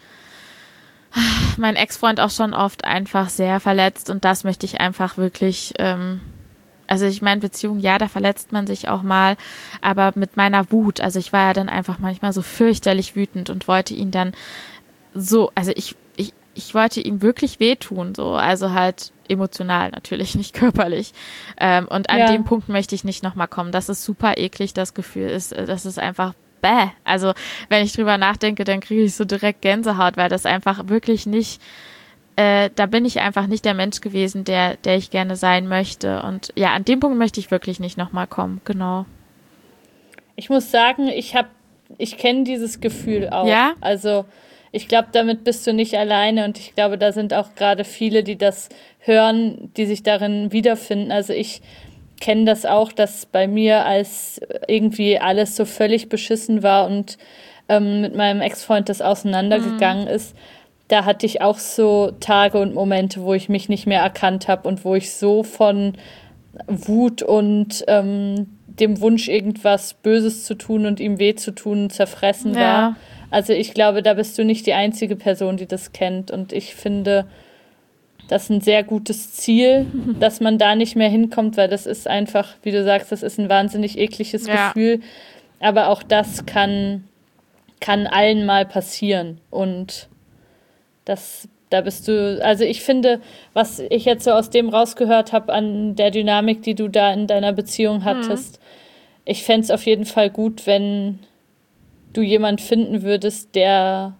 Ex-Freund auch schon oft einfach sehr verletzt und das möchte ich einfach wirklich Also ich meine, Beziehung, ja, da verletzt man sich auch mal, aber mit meiner Wut, also ich war ja dann einfach manchmal so fürchterlich wütend und wollte ihn dann so, also ich wollte ihm wirklich wehtun, so, also halt emotional natürlich, nicht körperlich. Und an dem Punkt möchte ich nicht nochmal kommen. Das ist super eklig, das Gefühl ist, das ist einfach bäh. Also wenn ich drüber nachdenke, dann kriege ich so direkt Gänsehaut, weil das einfach wirklich nicht, da bin ich einfach nicht der Mensch gewesen, der ich gerne sein möchte. Und ja, an dem Punkt möchte ich wirklich nicht nochmal kommen, genau. Ich muss sagen, ich kenne dieses Gefühl auch. Ja? Also ich glaube, damit bist du nicht alleine und ich glaube, da sind auch gerade viele, die das hören, die sich darin wiederfinden. Also ich kenne das auch, dass bei mir, als irgendwie alles so völlig beschissen war und mit meinem Ex-Freund das auseinandergegangen ist, da hatte ich auch so Tage und Momente, wo ich mich nicht mehr erkannt habe und wo ich so von Wut und dem Wunsch, irgendwas Böses zu tun und ihm weh zu tun, zerfressen war. Also ich glaube, da bist du nicht die einzige Person, die das kennt. Und ich finde, das ist ein sehr gutes Ziel, dass man da nicht mehr hinkommt, weil das ist einfach, wie du sagst, das ist ein wahnsinnig ekliges Gefühl. Aber auch das kann allen mal passieren. Und da bist du, also ich finde, was ich jetzt so aus dem rausgehört habe an der Dynamik, die du da in deiner Beziehung hattest, ich fände es auf jeden Fall gut, wenn du jemand finden würdest, der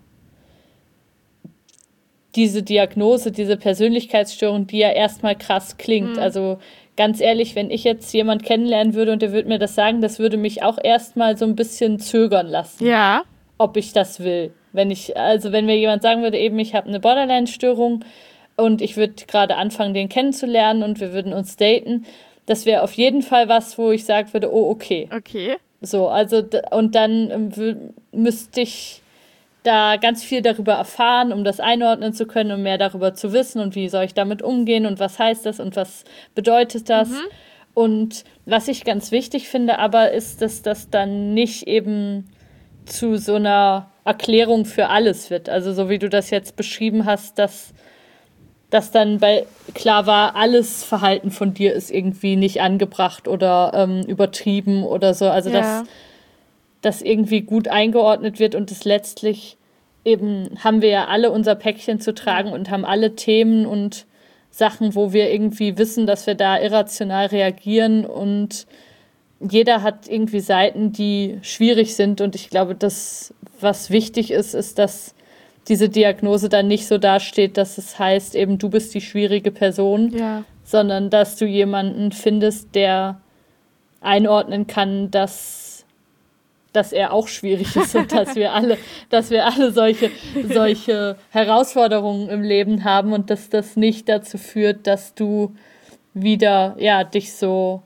diese Diagnose, diese Persönlichkeitsstörung, die ja erstmal krass klingt. Also ganz ehrlich, wenn ich jetzt jemand kennenlernen würde und der würde mir das sagen, das würde mich auch erstmal so ein bisschen zögern lassen, ob ich das will. Wenn mir jemand sagen würde, eben ich habe eine Borderline-Störung und ich würde gerade anfangen, den kennenzulernen und wir würden uns daten, das wäre auf jeden Fall was, wo ich sagen würde, oh, okay. So, also, und dann müsste ich da ganz viel darüber erfahren, um das einordnen zu können, um mehr darüber zu wissen und wie soll ich damit umgehen und was heißt das und was bedeutet das. Und was ich ganz wichtig finde aber, ist, dass das dann nicht eben zu so einer Erklärung für alles wird. Also so wie du das jetzt beschrieben hast, dass dann klar war, alles Verhalten von dir ist irgendwie nicht angebracht oder übertrieben oder so. Also dass das irgendwie gut eingeordnet wird und es letztlich eben haben wir ja alle unser Päckchen zu tragen und haben alle Themen und Sachen, wo wir irgendwie wissen, dass wir da irrational reagieren und jeder hat irgendwie Seiten, die schwierig sind und ich glaube, das, was wichtig ist, ist, dass diese Diagnose dann nicht so dasteht, dass es heißt, eben du bist die schwierige Person, sondern dass du jemanden findest, der einordnen kann, dass er auch schwierig ist und dass wir alle solche Herausforderungen im Leben haben und dass das nicht dazu führt, dass du wieder dich so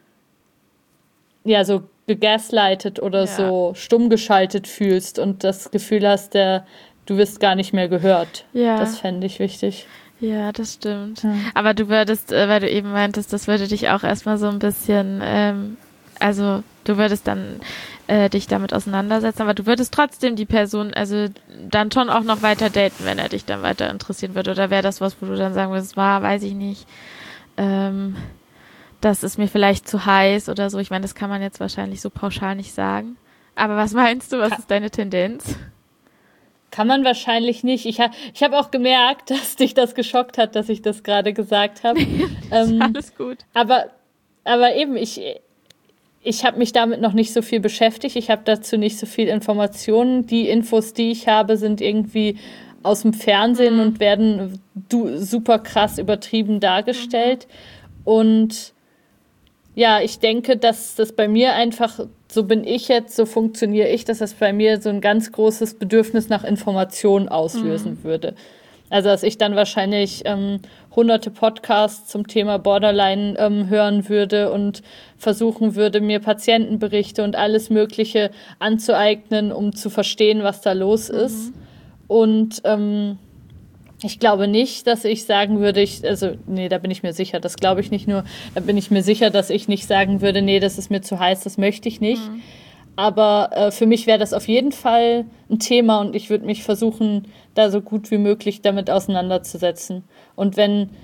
gegaslightet oder so stumm geschaltet fühlst und das Gefühl hast, du wirst gar nicht mehr gehört. Das fände ich wichtig. Ja, das stimmt. Ja. Aber du würdest, weil du eben meintest, das würde dich auch erstmal so ein bisschen, also du würdest dann dich damit auseinandersetzen, aber du würdest trotzdem die Person, also dann schon auch noch weiter daten, wenn er dich dann weiter interessieren würde. Oder wäre das was, wo du dann sagen würdest, weiß ich nicht, das ist mir vielleicht zu heiß oder so. Ich meine, das kann man jetzt wahrscheinlich so pauschal nicht sagen. Aber was meinst du, was ist deine Tendenz? Kann man wahrscheinlich nicht. Ich hab auch gemerkt, dass dich das geschockt hat, dass ich das gerade gesagt habe. Alles gut. Aber eben, ich habe mich damit noch nicht so viel beschäftigt. Ich habe dazu nicht so viel Informationen. Die Infos, die ich habe, sind irgendwie aus dem Fernsehen und werden super krass übertrieben dargestellt. Und ja, ich denke, dass das bei mir einfach, so bin ich jetzt, so funktioniere ich, dass das bei mir so ein ganz großes Bedürfnis nach Information auslösen würde. Also, dass ich dann wahrscheinlich hunderte Podcasts zum Thema Borderline hören würde und versuchen würde, mir Patientenberichte und alles Mögliche anzueignen, um zu verstehen, was da los ist. Und ich glaube nicht, dass ich sagen würde, da bin ich mir sicher, das glaube ich nicht nur, da bin ich mir sicher, dass ich nicht sagen würde, nee, das ist mir zu heiß, das möchte ich nicht. Aber für mich wäre das auf jeden Fall ein Thema und ich würde mich versuchen, da so gut wie möglich damit auseinanderzusetzen. Und wenn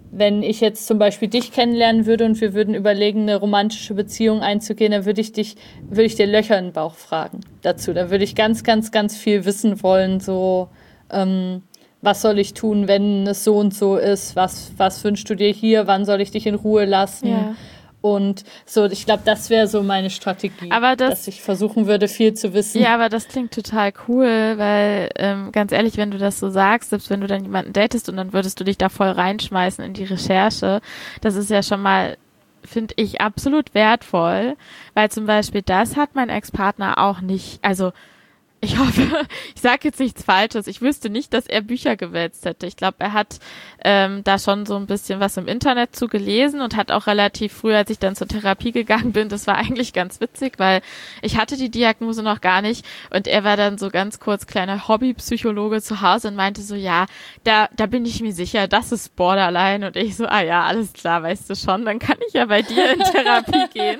wenn ich jetzt zum Beispiel dich kennenlernen würde und wir würden überlegen, eine romantische Beziehung einzugehen, dann würde ich dir Löcher in den Bauch fragen dazu. Da würde ich ganz, ganz, ganz viel wissen wollen, so, was soll ich tun, wenn es so und so ist? Was wünschst du dir hier? Wann soll ich dich in Ruhe lassen? Ja. Und so, ich glaube, das wäre so meine Strategie, Aber dass ich versuchen würde, viel zu wissen. Ja, aber das klingt total cool, weil ganz ehrlich, wenn du das so sagst, selbst wenn du dann jemanden datest und dann würdest du dich da voll reinschmeißen in die Recherche, das ist ja schon mal, finde ich, absolut wertvoll, weil zum Beispiel das hat mein Ex-Partner auch nicht, also ich hoffe, ich sage jetzt nichts Falsches. Ich wüsste nicht, dass er Bücher gewälzt hätte. Ich glaube, er hat da schon so ein bisschen was im Internet zu gelesen und hat auch relativ früh, als ich dann zur Therapie gegangen bin, das war eigentlich ganz witzig, weil ich hatte die Diagnose noch gar nicht und er war dann so ganz kurz kleiner Hobbypsychologe zu Hause und meinte so, ja, da bin ich mir sicher, das ist Borderline und ich so, ah ja, alles klar, weißt du schon, dann kann ich ja bei dir in Therapie gehen.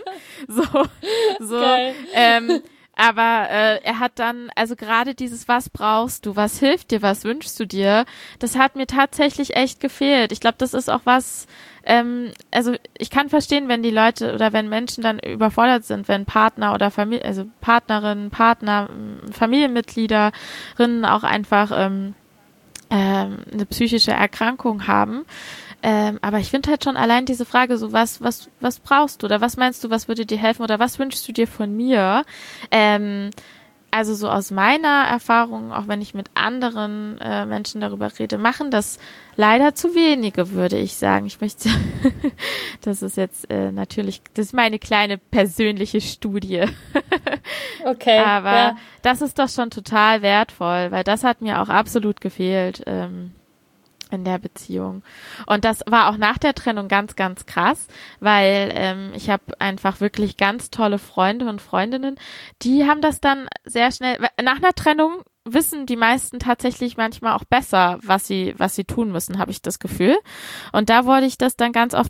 So. Aber er hat dann, also gerade dieses, was brauchst du, was hilft dir, was wünschst du dir, das hat mir tatsächlich echt gefehlt. Ich glaube, das ist auch was, also ich kann verstehen, wenn die Leute oder wenn Menschen dann überfordert sind, wenn Partner oder Familie, also Partnerinnen, Partner, Familienmitgliederinnen auch einfach eine psychische Erkrankung haben. Aber ich finde halt schon allein diese Frage, so was brauchst du oder was meinst du, was würde dir helfen oder was wünschst du dir von mir? Also so aus meiner Erfahrung, auch wenn ich mit anderen Menschen darüber rede, machen das leider zu wenige, würde ich sagen. Ich möchte, das ist jetzt natürlich, das ist meine kleine persönliche Studie. Okay. Aber das ist doch schon total wertvoll, weil das hat mir auch absolut gefehlt. In der Beziehung. Und das war auch nach der Trennung ganz, ganz krass, weil ich habe einfach wirklich ganz tolle Freunde und Freundinnen, die haben das dann sehr schnell, nach einer Trennung wissen die meisten tatsächlich manchmal auch besser, was sie tun müssen, habe ich das Gefühl. Und da wurde ich das dann ganz oft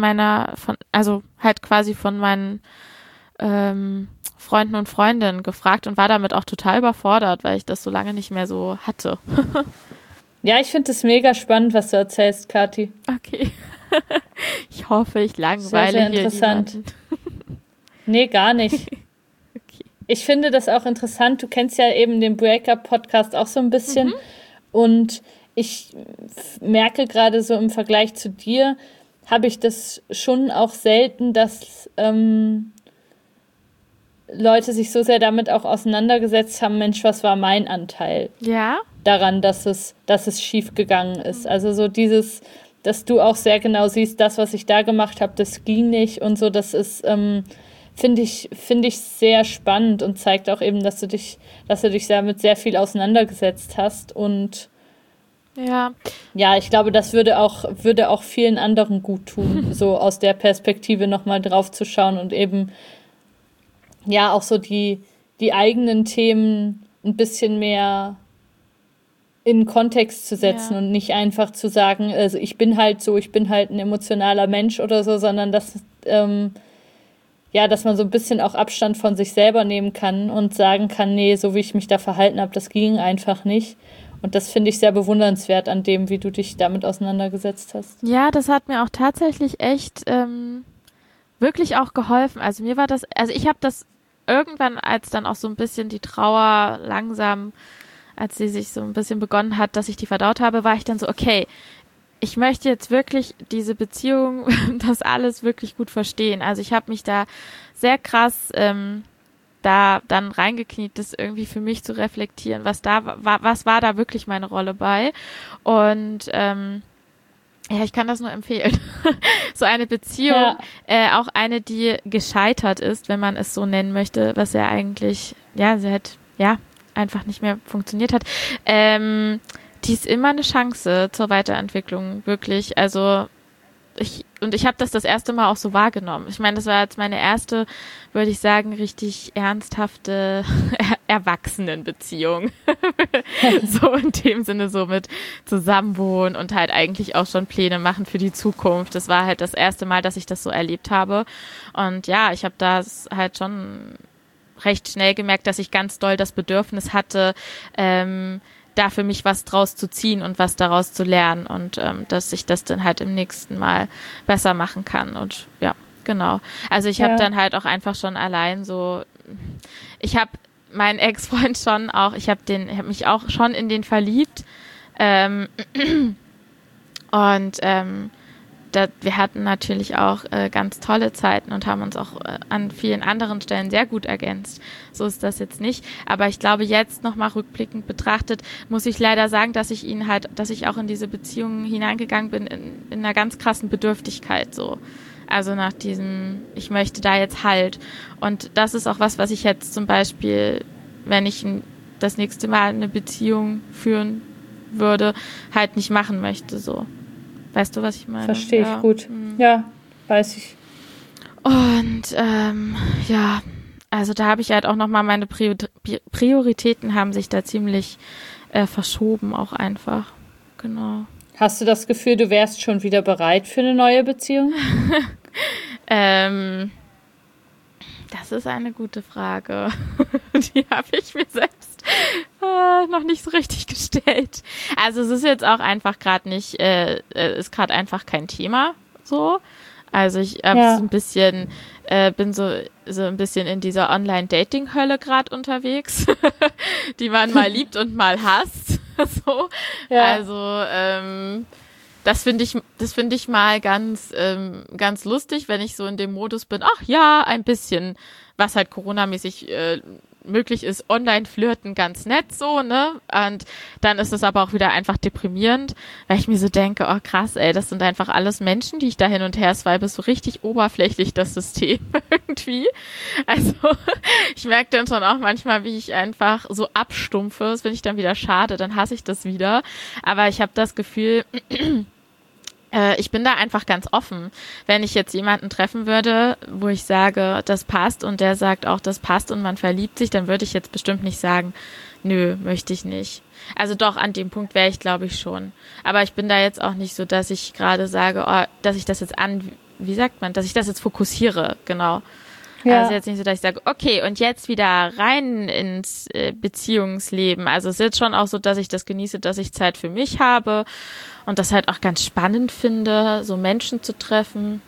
also halt quasi von meinen Freunden und Freundinnen gefragt und war damit auch total überfordert, weil ich das so lange nicht mehr so hatte. Ja, ich finde es mega spannend, was du erzählst, Kathi. Okay. Ich hoffe, ich langweile sehr hier interessant. niemanden. Nee, gar nicht. Okay. Ich finde das auch interessant. Du kennst ja eben den Breakup-Podcast auch so ein bisschen. Und ich merke gerade so im Vergleich zu dir, habe ich das schon auch selten, dass Leute sich so sehr damit auch auseinandergesetzt haben, Mensch, was war mein Anteil? Ja. Daran, dass es schief gegangen ist. Also so dieses, dass du auch sehr genau siehst, das, was ich da gemacht habe, das ging nicht und so, das ist, finde ich sehr spannend und zeigt auch eben, dass du dich damit sehr viel auseinandergesetzt hast und ja, ich glaube, das würde auch vielen anderen gut tun, so aus der Perspektive nochmal drauf zu schauen und eben ja auch so die eigenen Themen ein bisschen mehr in Kontext zu setzen und nicht einfach zu sagen, also ich bin halt ein emotionaler Mensch oder so, sondern dass man so ein bisschen auch Abstand von sich selber nehmen kann und sagen kann, nee, so wie ich mich da verhalten habe, das ging einfach nicht. Und das finde ich sehr bewundernswert an dem, wie du dich damit auseinandergesetzt hast. Ja, das hat mir auch tatsächlich echt wirklich auch geholfen. Also mir war das, also ich habe das irgendwann, als dann auch so ein bisschen die Trauer langsam, als sie sich so ein bisschen begonnen hat, dass ich die verdaut habe, war ich dann so, okay, ich möchte jetzt wirklich diese Beziehung, das alles wirklich gut verstehen. Also ich habe mich da sehr krass da dann reingekniet, das irgendwie für mich zu reflektieren, was war da wirklich meine Rolle bei. Und ja, ich kann das nur empfehlen. So eine Beziehung, auch eine, die gescheitert ist, wenn man es so nennen möchte, was ja eigentlich, einfach nicht mehr funktioniert hat. Die ist immer eine Chance zur Weiterentwicklung, wirklich. Also ich habe das erste Mal auch so wahrgenommen. Ich meine, das war jetzt meine erste, würde ich sagen, richtig ernsthafte Erwachsenenbeziehung. So in dem Sinne, so mit Zusammenwohnen und halt eigentlich auch schon Pläne machen für die Zukunft. Das war halt das erste Mal, dass ich das so erlebt habe. Und ja, ich habe das halt schon recht schnell gemerkt, dass ich ganz doll das Bedürfnis hatte, da für mich was draus zu ziehen und was daraus zu lernen und dass ich das dann halt im nächsten Mal besser machen kann und ja, genau. Also ich habe dann halt auch einfach schon allein so, ich habe meinen Ex-Freund schon auch, ich habe mich auch schon in den verliebt und wir hatten natürlich auch ganz tolle Zeiten und haben uns auch an vielen anderen Stellen sehr gut ergänzt. So ist das jetzt nicht. Aber ich glaube, jetzt nochmal rückblickend betrachtet, muss ich leider sagen, dass ich auch in diese Beziehung hineingegangen bin in einer ganz krassen Bedürftigkeit so. Also nach diesem, ich möchte da jetzt Halt. Und das ist auch was ich jetzt zum Beispiel, wenn ich das nächste Mal eine Beziehung führen würde, halt nicht machen möchte so. Weißt du, was ich meine? Verstehe ich gut. Ja, weiß ich. Und ja, also da habe ich halt auch nochmal meine Prioritäten haben sich da ziemlich verschoben auch einfach. Genau. Hast du das Gefühl, du wärst schon wieder bereit für eine neue Beziehung? Das ist eine gute Frage. Die habe ich mir selbst noch nicht so richtig gestellt. Also es ist jetzt auch einfach gerade nicht, ist gerade einfach kein Thema so. Also ich habe so ein bisschen, bin so ein bisschen in dieser Online-Dating-Hölle gerade unterwegs, die man mal liebt und mal hasst. So. Ja. Also das finde ich mal ganz lustig, wenn ich so in dem Modus bin, ach ja, ein bisschen, was halt Corona-mäßig möglich ist, online flirten, ganz nett so, ne? Und dann ist es aber auch wieder einfach deprimierend, weil ich mir so denke, oh krass, ey, das sind einfach alles Menschen, die ich da hin und her swipe, so richtig oberflächlich das System irgendwie. Also ich merke dann schon auch manchmal, wie ich einfach so abstumpfe, das finde ich dann wieder schade, dann hasse ich das wieder. Aber ich habe das Gefühl, ich bin da einfach ganz offen. Wenn ich jetzt jemanden treffen würde, wo ich sage, das passt und der sagt auch, das passt und man verliebt sich, dann würde ich jetzt bestimmt nicht sagen, nö, möchte ich nicht. Also doch, an dem Punkt wäre ich, glaube ich, schon. Aber ich bin da jetzt auch nicht so, dass ich gerade sage, oh, dass ich das jetzt dass ich das jetzt fokussiere, genau. Ja. Also jetzt nicht so, dass ich sage, okay, und jetzt wieder rein ins Beziehungsleben. Also es ist jetzt schon auch so, dass ich das genieße, dass ich Zeit für mich habe und das halt auch ganz spannend finde, so Menschen zu treffen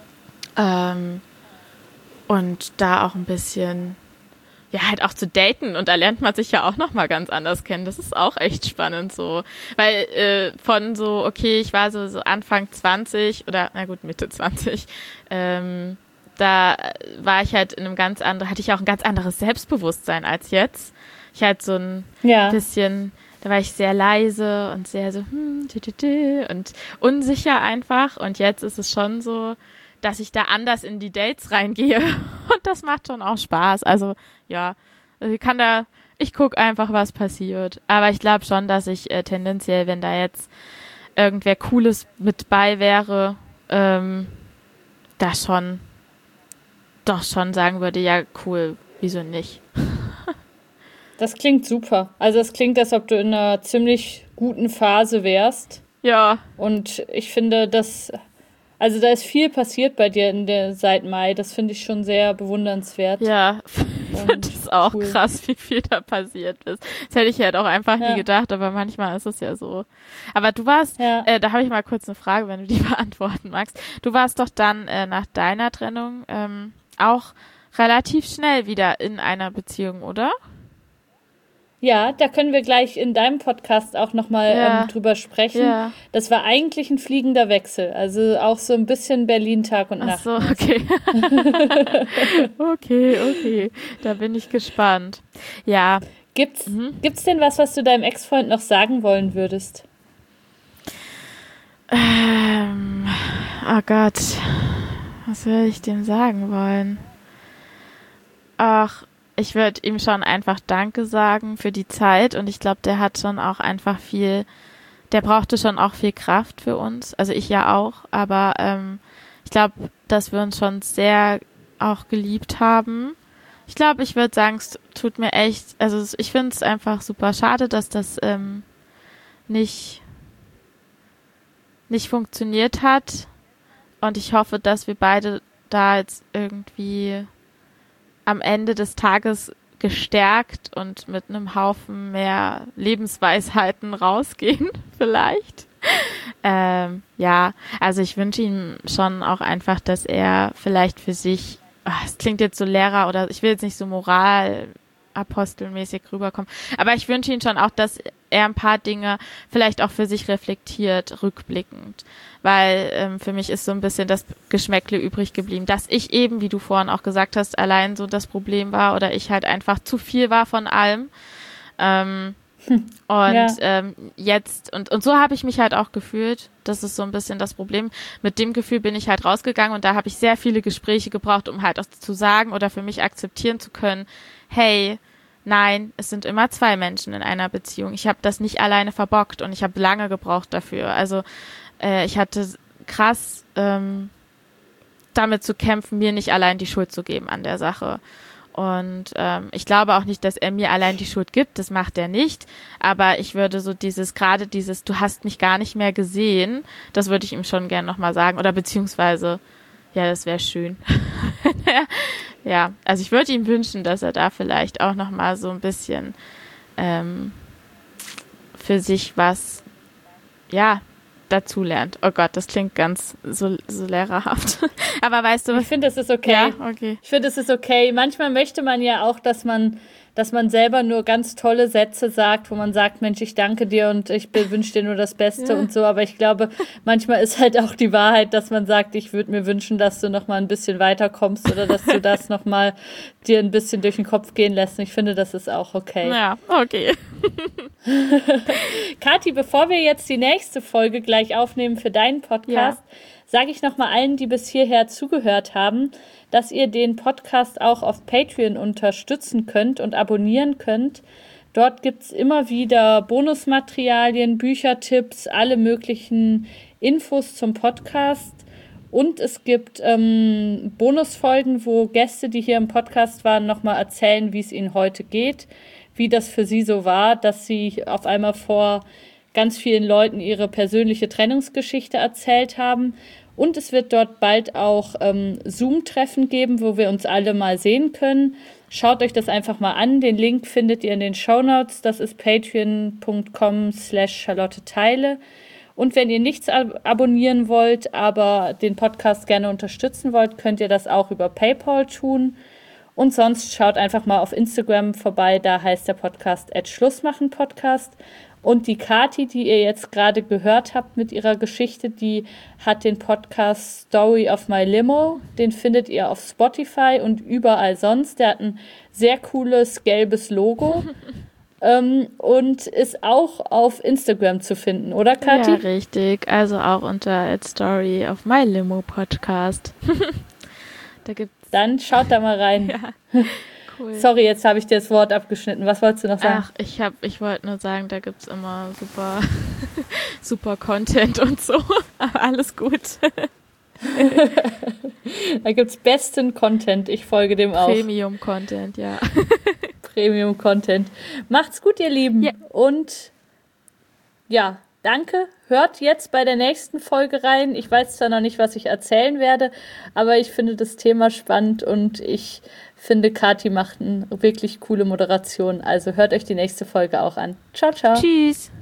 und da auch ein bisschen, ja, halt auch zu daten und da lernt man sich ja auch nochmal ganz anders kennen. Das ist auch echt spannend so, weil von so, okay, ich war so Anfang 20 oder, na gut, Mitte 20, da war ich halt hatte ich auch ein ganz anderes Selbstbewusstsein als jetzt. Ich halt so ein bisschen, da war ich sehr leise und sehr so und unsicher einfach. Und jetzt ist es schon so, dass ich da anders in die Dates reingehe. Und das macht schon auch Spaß. Also ja, ich gucke einfach, was passiert. Aber ich glaube schon, dass ich tendenziell, wenn da jetzt irgendwer Cooles mit bei wäre, da schon sagen würde, ja, cool, wieso nicht? Das klingt super. Also es klingt, als ob du in einer ziemlich guten Phase wärst. Ja. Und ich finde, da ist viel passiert bei dir seit Mai. Das finde ich schon sehr bewundernswert. Ja, ich finde es auch cool. Krass, wie viel da passiert ist. Das hätte ich halt auch einfach nie gedacht, aber manchmal ist es ja so. Aber du warst, da habe ich mal kurz eine Frage, wenn du die beantworten magst. Du warst doch dann nach deiner Trennung auch relativ schnell wieder in einer Beziehung, oder? Ja, da können wir gleich in deinem Podcast auch nochmal drüber sprechen. Ja. Das war eigentlich ein fliegender Wechsel, also auch so ein bisschen Berlin Tag und Nacht. Ach so, okay. Okay, da bin ich gespannt. Ja. Gibt's denn was du deinem Ex-Freund noch sagen wollen würdest? Oh Gott, was würde ich dem sagen wollen? Ach, ich würde ihm schon einfach Danke sagen für die Zeit und ich glaube, der hat schon auch einfach der brauchte schon auch viel Kraft für uns, also ich ja auch, aber ich glaube, dass wir uns schon sehr auch geliebt haben. Ich glaube, ich würde sagen, es tut mir echt, also ich finde es einfach super schade, dass das nicht funktioniert hat und ich hoffe, dass wir beide da jetzt irgendwie am Ende des Tages gestärkt und mit einem Haufen mehr Lebensweisheiten rausgehen, vielleicht. Ja, also ich wünsche ihm schon auch einfach, dass er vielleicht für sich, es klingt jetzt so Lehrer oder ich will jetzt nicht so moralapostelmäßig rüberkommen, aber ich wünsche ihm schon auch, dass er ein paar Dinge vielleicht auch für sich reflektiert, rückblickend, weil für mich ist so ein bisschen das Geschmäckle übrig geblieben, dass ich eben, wie du vorhin auch gesagt hast, allein so das Problem war oder ich halt einfach zu viel war von allem. Jetzt, und so habe ich mich halt auch gefühlt, das ist so ein bisschen das Problem, mit dem Gefühl bin ich halt rausgegangen und da habe ich sehr viele Gespräche gebraucht, um halt auch zu sagen oder für mich akzeptieren zu können, hey, nein, es sind immer 2 Menschen in einer Beziehung, ich habe das nicht alleine verbockt und ich habe lange gebraucht dafür, also ich hatte krass damit zu kämpfen, mir nicht allein die Schuld zu geben an der Sache. Und ich glaube auch nicht, dass er mir allein die Schuld gibt, das macht er nicht, aber ich würde so du hast mich gar nicht mehr gesehen, das würde ich ihm schon gern nochmal sagen, oder beziehungsweise, ja, das wäre schön. Ja, also ich würde ihm wünschen, dass er da vielleicht auch nochmal so ein bisschen für sich was, ja, dazulernt. Oh Gott, das klingt ganz so lehrerhaft. Aber weißt du was? Ich finde, es ist okay. Ja, okay. Ich finde, es ist okay. Manchmal möchte man ja auch, dass man selber nur ganz tolle Sätze sagt, wo man sagt, Mensch, ich danke dir und ich wünsche dir nur das Beste und so. Aber ich glaube, manchmal ist halt auch die Wahrheit, dass man sagt, ich würde mir wünschen, dass du noch mal ein bisschen weiterkommst oder dass du das noch mal dir ein bisschen durch den Kopf gehen lässt. Und ich finde, das ist auch okay. Ja, okay. Kathi, bevor wir jetzt die nächste Folge gleich aufnehmen für deinen Podcast, sage ich noch mal allen, die bis hierher zugehört haben, dass ihr den Podcast auch auf Patreon unterstützen könnt und abonnieren könnt. Dort gibt es immer wieder Bonusmaterialien, Büchertipps, alle möglichen Infos zum Podcast. Und es gibt Bonusfolgen, wo Gäste, die hier im Podcast waren, nochmal erzählen, wie es ihnen heute geht, wie das für sie so war, dass sie auf einmal vor ganz vielen Leuten ihre persönliche Trennungsgeschichte erzählt haben. Und es wird dort bald auch Zoom-Treffen geben, wo wir uns alle mal sehen können. Schaut euch das einfach mal an. Den Link findet ihr in den Shownotes. Das ist patreon.com/Charlotte Theile. Und wenn ihr nichts abonnieren wollt, aber den Podcast gerne unterstützen wollt, könnt ihr das auch über PayPal tun. Und sonst schaut einfach mal auf Instagram vorbei. Da heißt der Podcast @Schlussmachen-Podcast. Und die Kathi, die ihr jetzt gerade gehört habt mit ihrer Geschichte, die hat den Podcast Story of My Limo. Den findet ihr auf Spotify und überall sonst. Der hat ein sehr cooles gelbes Logo und ist auch auf Instagram zu finden, oder Kathi? Ja, richtig. Also auch unter @Story of My Limo Podcast. Dann schaut da mal rein. Ja. Cool. Sorry, jetzt habe ich dir das Wort abgeschnitten. Was wolltest du noch sagen? Ach, ich wollte nur sagen, da gibt's immer super Content und so. Aber alles gut. Da gibt's besten Content. Ich folge dem auch. Premium-Content, ja. Premium-Content. Macht's gut, ihr Lieben. Ja. Und ja, danke. Hört jetzt bei der nächsten Folge rein. Ich weiß zwar noch nicht, was ich erzählen werde, aber ich finde das Thema spannend und ich finde, Kathi macht eine wirklich coole Moderation. Also hört euch die nächste Folge auch an. Ciao, ciao. Tschüss.